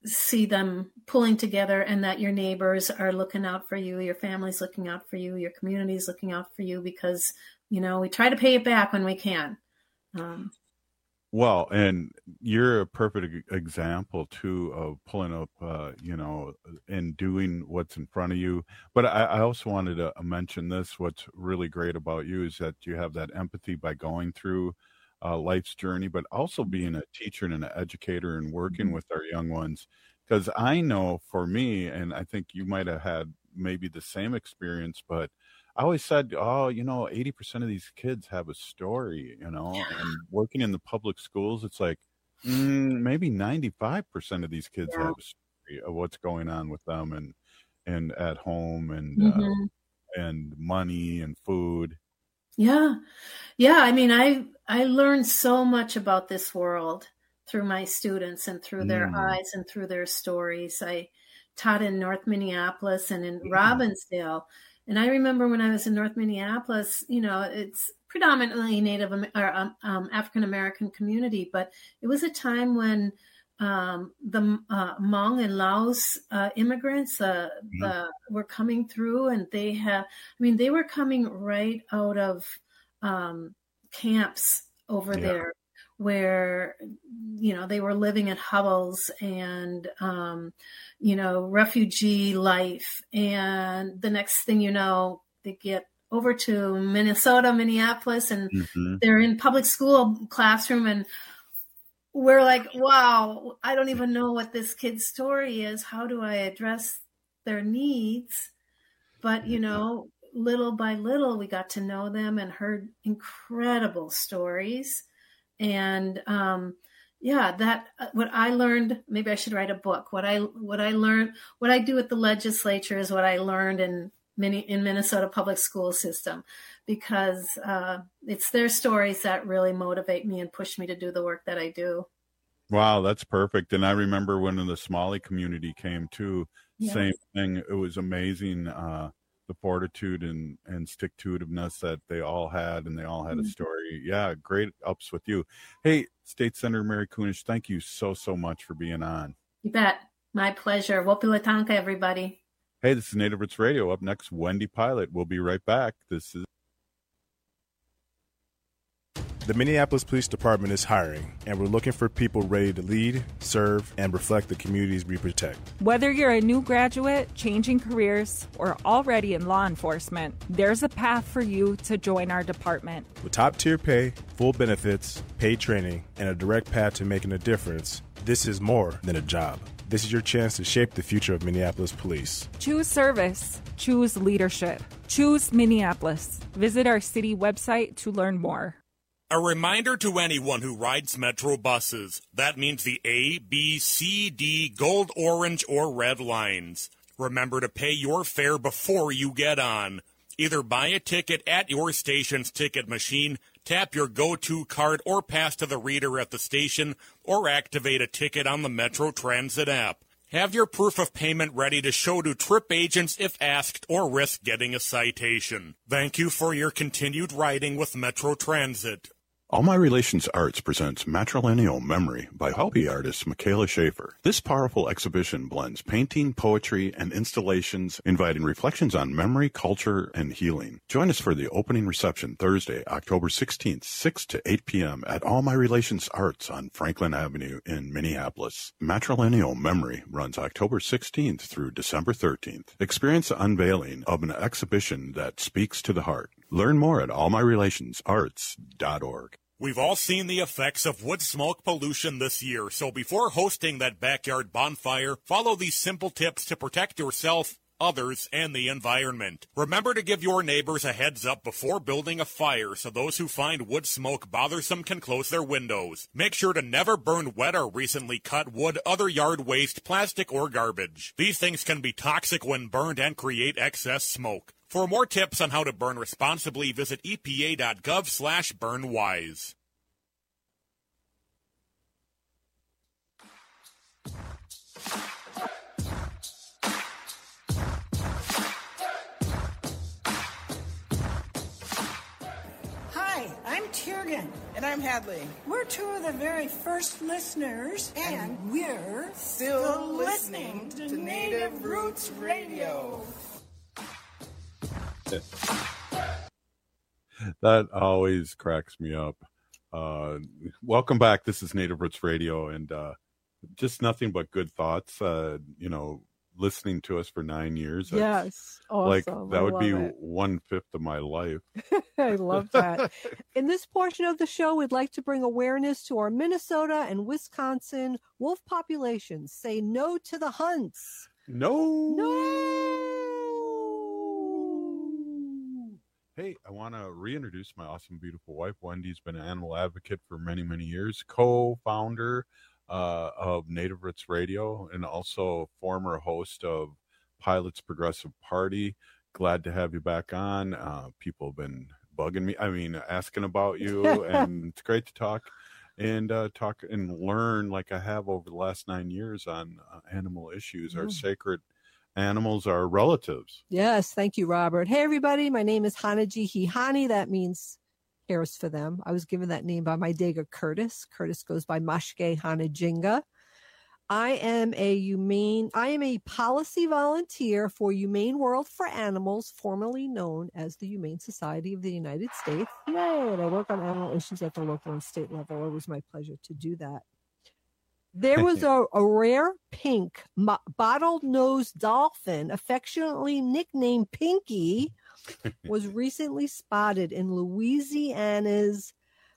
see them pulling together, and that your neighbors are looking out for you, your family's looking out for you, your community's looking out for you, because, you know, we try to pay it back when we can. Um, Well, and you're a perfect e- example too of pulling up, uh, you know, and doing what's in front of you. But I, I also wanted to mention this. What's really great about you is that you have that empathy by going through uh, life's journey, but also being a teacher and an educator and working with our young ones. Because I know for me, and I think you might have had maybe the same experience, but I always said, oh, you know, eighty percent of these kids have a story, you know, and working in the public schools, it's like mm, maybe ninety-five percent of these kids Yeah. have a story of what's going on with them and, and at home and, Mhm. uh, and money and food. Yeah. Yeah. I mean, I, I learned so much about this world through my students and through their Mm. eyes and through their stories. I taught in North Minneapolis and in Robbinsdale. And I remember when I was in North Minneapolis, you know, it's predominantly Native Am- or um, um, African-American community, but it was a time when um, the uh, Hmong and Laos uh, immigrants uh, Mhm. the, were coming through, and they have, I mean, they were coming right out of um, camps over Yeah. there where, you know, they were living at hovels and, um, you know, refugee life. And the next thing you know, they get over to Minnesota, Minneapolis, and Mhm. they're in public school classroom, and we're like, wow, I don't even know what this kid's story is. How do I address their needs? But, you know, little by little, we got to know them and heard incredible stories. And um, yeah, that what I learned, maybe I should write a book. What I what I learned, what I do at the legislature is what I learned in many in Minnesota public school system, because uh, it's their stories that really motivate me and push me to do the work that I do. Wow, that's perfect. And I remember when the Somali community came too, Yes. same thing. It was amazing, uh, the fortitude and, and stick-to-itiveness that they all had, and they all had a Mhm. story. Yeah, great ups with you. Hey, State Senator Mary Kunesh, thank you so, so much for being on. You bet. My pleasure. Wopilatanka, everybody. Hey, this is Native Roots Radio. Up next, Wendy Pilot. We'll be right back. This is The Minneapolis Police Department is hiring, and we're looking for people ready to lead, serve, and reflect the communities we protect. Whether you're a new graduate, changing careers, or already in law enforcement, there's a path for you to join our department. With top-tier pay, full benefits, paid training, and a direct path to making a difference, this is more than a job. This is your chance to shape the future of Minneapolis police. Choose service. Choose leadership. Choose Minneapolis. Visit our city website to learn more. A reminder to anyone who rides Metro buses. That means the A, B, C, D, gold, orange, or red lines. Remember to pay your fare before you get on. Either buy a ticket at your station's ticket machine, tap your go-to card, or pass to the reader at the station, or activate a ticket on the Metro Transit app. Have your proof of payment ready to show to trip agents if asked, or risk getting a citation. Thank you for your continued riding with Metro Transit. All My Relations Arts presents Matrilineal Memory by hobby artist Michaela Schaefer. This powerful exhibition blends painting, poetry, and installations, inviting reflections on memory, culture, and healing. Join us for the opening reception Thursday, October sixteenth, six to eight p.m. at All My Relations Arts on Franklin Avenue in Minneapolis. Matrilineal Memory runs October sixteenth through December thirteenth. Experience the unveiling of an exhibition that speaks to the heart. Learn more at all my relations arts dot org. We've all seen the effects of wood smoke pollution this year, so before hosting that backyard bonfire, follow these simple tips to protect yourself, others, and the environment. Remember to give your neighbors a heads up before building a fire so those who find wood smoke bothersome can close their windows. Make sure to never burn wet or recently cut wood, other yard waste, plastic, or garbage. These things can be toxic when burned and create excess smoke. For more tips on how to burn responsibly, visit E P A dot gov slash burn wise. Hi, I'm Kiergan. And I'm Hadley. We're two of the very first listeners, and, and we're still, still listening, listening to Native Roots Radio. That always cracks me up. Uh, welcome back. This is Native Roots Radio, and uh, just nothing but good thoughts. Uh, you know, listening to us for nine years. Yes, awesome. Like that I would be it. one fifth of my life. I love that. In this portion of the show, we'd like to bring awareness to our Minnesota and Wisconsin wolf populations. Say no to the hunts. No. No. Hey, I want to reintroduce my awesome, beautiful wife. Wendy's been an animal advocate for many, many years, co-founder uh, of Native Roots Radio, and also former host of Pilots Progressive Party. Glad to have you back on. Uh, people have been bugging me, I mean, asking about you, and it's great to talk and uh, talk and learn like I have over the last nine years on uh, animal issues, mm. our sacred animals are relatives. Yes, thank you, Robert. Hey, everybody. My name is Hanaji Hihani. That means cares for them. I was given that name by my Dega Curtis. Curtis goes by Mashke Hanajinga. I am a humane, I am a policy volunteer for Humane World for Animals, formerly known as the Humane Society of the United States. Yay! And I work on animal issues at the local and state level. It was my pleasure to do that. There was a, a rare pink mo- bottle-nosed dolphin, affectionately nicknamed Pinky, was recently spotted in Louisiana's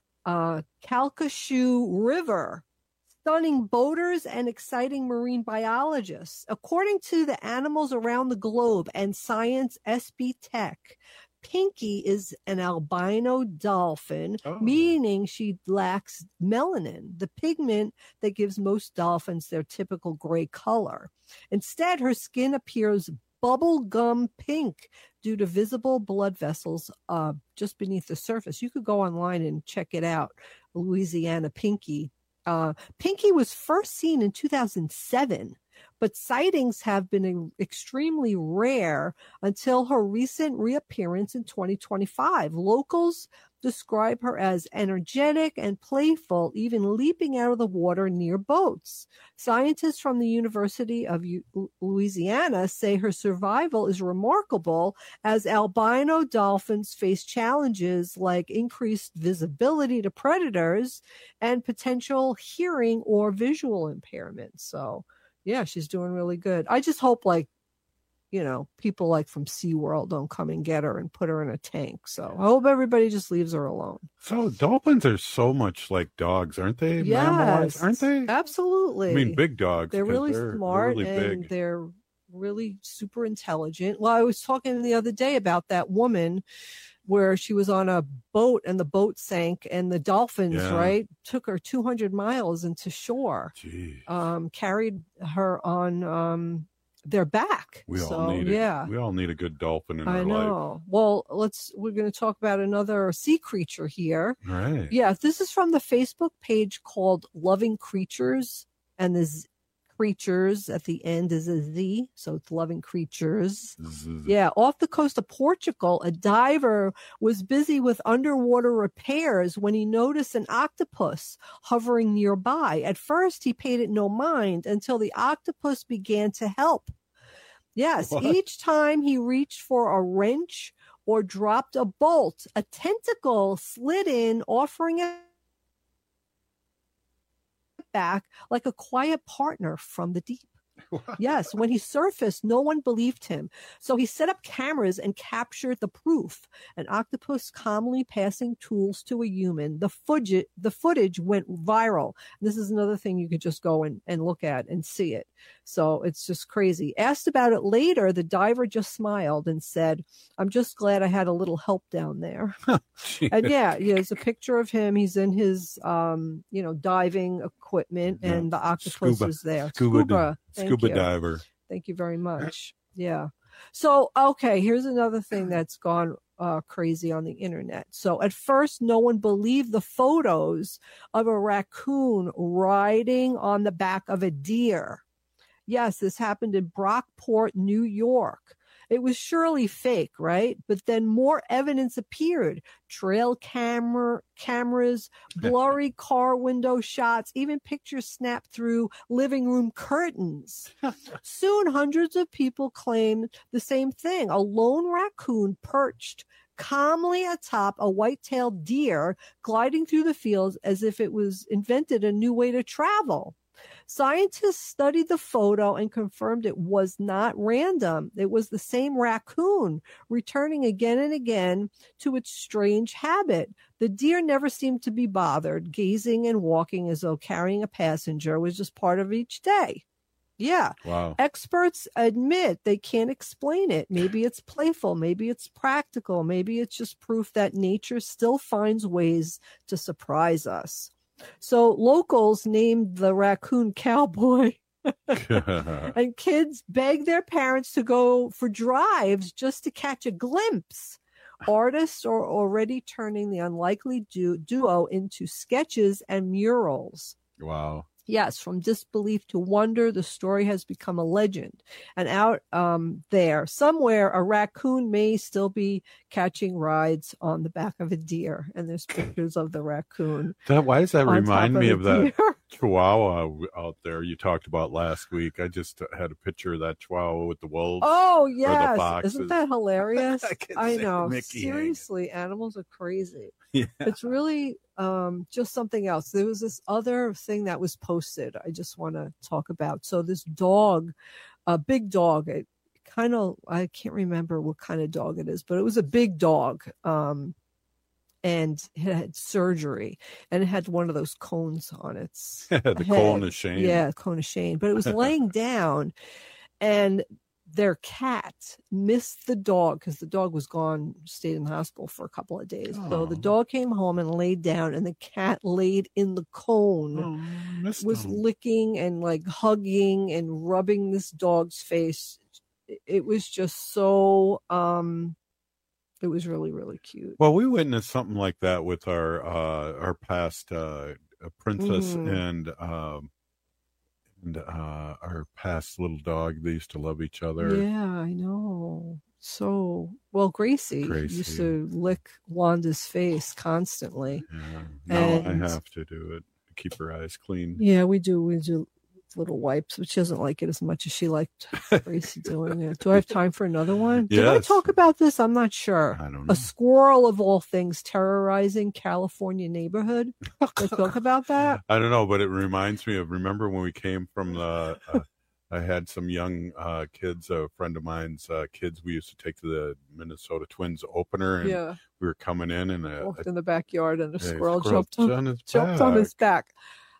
uh, Calcasieu River, stunning boaters and exciting marine biologists. According to the Animals Around the Globe and Science S B Tech, Pinky is an albino dolphin, oh. meaning she lacks melanin, the pigment that gives most dolphins their typical gray color. Instead, her skin appears bubblegum pink due to visible blood vessels uh, just beneath the surface. You could go online and check it out, Louisiana Pinky. Uh, Pinky was first seen in two thousand seven. But sightings have been extremely rare until her recent reappearance in twenty twenty-five. Locals describe her as energetic and playful, even leaping out of the water near boats. Scientists from the University of U- Louisiana say her survival is remarkable, as albino dolphins face challenges like increased visibility to predators and potential hearing or visual impairment. So, yeah, she's doing really good. I just hope, like, you know, people like from SeaWorld don't come and get her and put her in a tank. So I hope everybody just leaves her alone. So dolphins are so much like dogs, aren't they? Yes, aren't they? Absolutely. I mean, big dogs. They're really they're, smart they're really and big. they're really super intelligent. Well, I was talking the other day about that woman where she was on a boat and the boat sank and the dolphins, yeah. right, took her two hundred miles into shore, Jeez. um, carried her on um, their back. We so, all need yeah. it. We all need a good dolphin in I our know. life. Well, let's, we're going to talk about another sea creature here. Right. Yeah. This is from the Facebook page called Loving Creatures, and the creatures at the end is a Z, so it's Loving Creatures. Z- yeah, off the coast of Portugal, a diver was busy with underwater repairs when he noticed an octopus hovering nearby. At first, he paid it no mind until the octopus began to help. Yes, what? Each time he reached for a wrench or dropped a bolt, a tentacle slid in, offering it back like a quiet partner from the deep. Yes, when he surfaced, no one believed him. So he set up cameras and captured the proof. An octopus calmly passing tools to a human. The footage, the footage went viral. This is another thing you could just go and, and look at and see it. So it's just crazy. Asked about it later, the diver just smiled and said, "I'm just glad I had a little help down there." And yeah, yeah, there's a picture of him. He's in his, um, you know, diving equipment, and yeah. the octopus Scuba. is there. Scuba, Scuba. Thank Scuba you. diver. Thank you very much. Yeah. So, okay, here's another thing that's gone uh, crazy on the internet. So at first, no one believed the photos of a raccoon riding on the back of a deer. Yes, this happened in Brockport, New York. It was surely fake, right? But then more evidence appeared. Trail camera cameras, blurry car window shots, even pictures snapped through living room curtains. Soon, hundreds of people claimed the same thing. A lone raccoon perched calmly atop a white-tailed deer, gliding through the fields as if it was invented a new way to travel. Scientists studied the photo and confirmed it was not random. It was the same raccoon returning again and again to its strange habit. The deer never seemed to be bothered, gazing and walking as though carrying a passenger was just part of each day. Yeah. Wow. Experts admit they can't explain it. Maybe it's playful. Maybe it's practical. Maybe it's just proof that nature still finds ways to surprise us. So locals named the raccoon Cowboy. And kids begged their parents to go for drives just to catch a glimpse. Artists are already turning the unlikely du- duo into sketches and murals. Wow. Yes, from disbelief to wonder, the story has become a legend. And out um, there, somewhere, a raccoon may still be catching rides on the back of a deer. And there's pictures of the raccoon. That, why does that remind me of, of that deer? Chihuahua out there you talked about last week? I just had a picture of that Chihuahua with the wolves. Oh, or yes. the foxes. Isn't that hilarious? I, I know. Mickey Seriously, hanging. Animals are crazy. Yeah. It's really um, just something else. There was this other thing that was posted I just want to talk about. So this dog, a big dog, it kind of, I can't remember what kind of dog it is, but it was a big dog. Um, and it had surgery, and it had one of those cones on its the head. cone of shame. Yeah, cone of shame. But it was laying down, and their cat missed the dog because the dog was gone, stayed in the hospital for a couple of days. Oh. So the dog came home and laid down, and the cat laid in the cone, oh, was them. licking and like hugging and rubbing this dog's face. It was just so, um, it was really, really cute. Well, we witnessed something like that with our, uh, our past, uh, princess mm. and, um, and uh, our past little dog. They used to love each other. Yeah, I know. So, well, Gracie, Gracie. used to lick Wanda's face constantly. Yeah. Now and, I have to do it to keep her eyes clean. Yeah, we do. We do little wipes, but she doesn't like it as much as she liked Gracie doing it. Do I have time for another one? Did yes. I talk about this? I'm not sure. I don't know. A squirrel of all things terrorizing California neighborhood. Let's talk about that. I don't know, but it reminds me of, remember when we came from the, uh, I had some young uh, kids, a friend of mine's uh, kids we used to take to the Minnesota Twins opener, and yeah. we were coming in and a, walked a, in the backyard and a a squirrel, squirrel jumped, on, on his jumped back. on his back.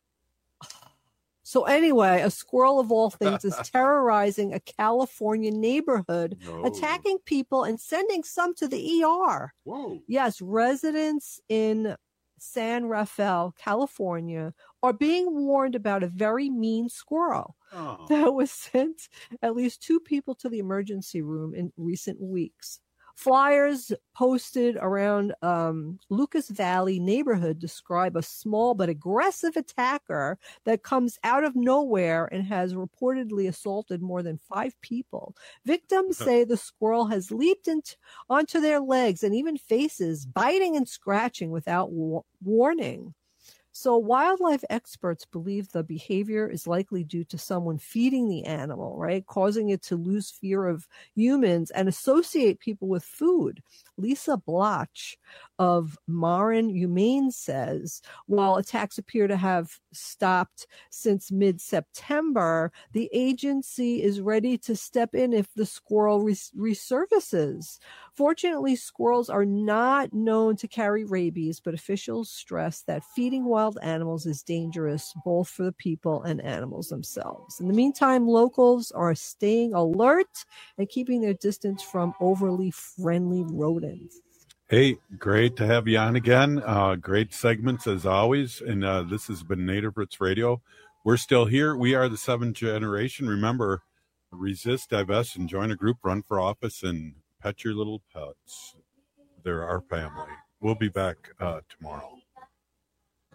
So anyway, a squirrel of all things is terrorizing a California neighborhood, no. attacking people and sending some to the E R. Whoa. Yes, residents in San Rafael, California, are being warned about a very mean squirrel oh. that was sent at least two people to the emergency room in recent weeks. Flyers posted around um, Lucas Valley neighborhood describe a small but aggressive attacker that comes out of nowhere and has reportedly assaulted more than five people. Victims say the squirrel has leaped into, onto their legs and even faces, biting and scratching without wa- warning. So wildlife experts believe the behavior is likely due to someone feeding the animal, right? Causing it to lose fear of humans and associate people with food. Lisa Bloch of Marin Humane says, while attacks appear to have stopped since mid-September, the agency is ready to step in if the squirrel res- resurfaces. Fortunately, squirrels are not known to carry rabies, but officials stress that feeding wild animals is dangerous both for the people and animals themselves. In the meantime, locals are staying alert and keeping their distance from overly friendly rodents. Hey, great to have you on again. Uh, great segments as always. And uh, this has been Native Roots Radio. We're still here. We are the seventh generation. Remember, resist, divest, and join a group, run for office, and pet your little pets. They're our family. We'll be back uh, tomorrow.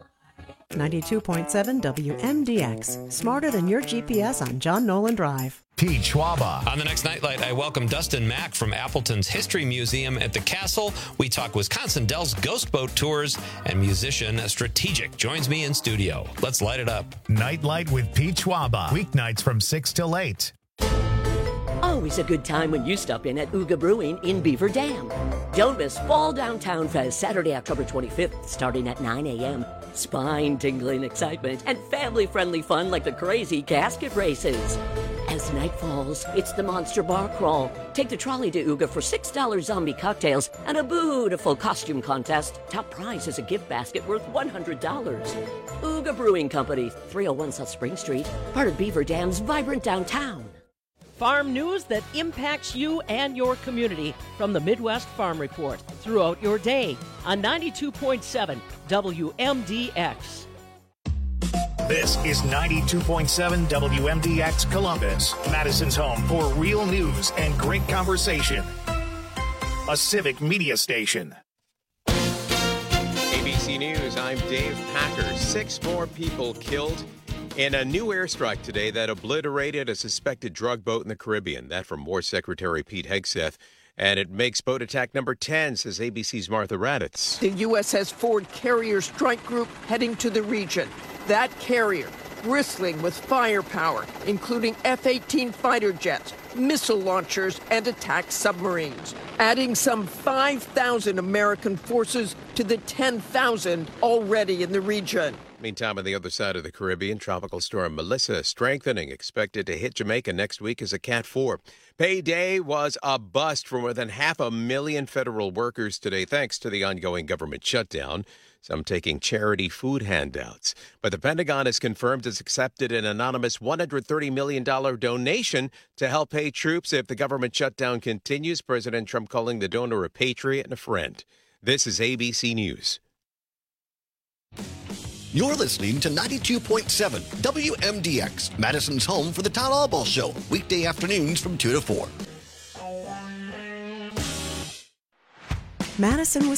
ninety-two point seven W M D X. Smarter than your G P S on John Nolan Drive. Pete Schwaba. On the next Nightlight, I welcome Dustin Mack from Appleton's History Museum at the Castle. We talk Wisconsin Dells Ghost Boat Tours, and musician Strategic joins me in studio. Let's light it up. Nightlight with Pete Schwaba. Weeknights from six till eight. Always a good time when you stop in at Uga Brewing in Beaver Dam. Don't miss Fall Downtown Fest, Saturday, October twenty-fifth, starting at nine a.m. Spine-tingling excitement and family-friendly fun like the crazy casket races. As night falls, it's the Monster Bar Crawl. Take the trolley to Uga for six dollars zombie cocktails and a beautiful costume contest. Top prize is a gift basket worth one hundred dollars. Uga Brewing Company, three oh one South Spring Street, part of Beaver Dam's vibrant downtown. Farm news that impacts you and your community from the Midwest Farm Report throughout your day on ninety-two point seven W M D X. This is ninety-two point seven W M D X Columbus, Madison's home for real news and great conversation. A civic media station. A B C News, I'm Dave Packer. Six more people killed in a new airstrike today that obliterated a suspected drug boat in the Caribbean. That from War Secretary Pete Hegseth. And it makes boat attack number ten, says A B C's Martha Raddatz. The U S S Ford Carrier Strike Group heading to the region. That carrier, bristling with firepower, including F eighteen fighter jets, missile launchers, and attack submarines, adding some five thousand American forces to the ten thousand already in the region. Meantime, on the other side of the Caribbean, Tropical Storm Melissa strengthening, expected to hit Jamaica next week as a Cat four. Payday was a bust for more than half a million federal workers today, thanks to the ongoing government shutdown. Some taking charity food handouts. But the Pentagon has confirmed it's accepted an anonymous one hundred thirty million dollars donation to help pay troops if the government shutdown continues. President Trump calling the donor a patriot and a friend. This is A B C News. You're listening to ninety-two point seven W M D X, Madison's home for the Town Hall Ball Show, weekday afternoons from two to four. Madison,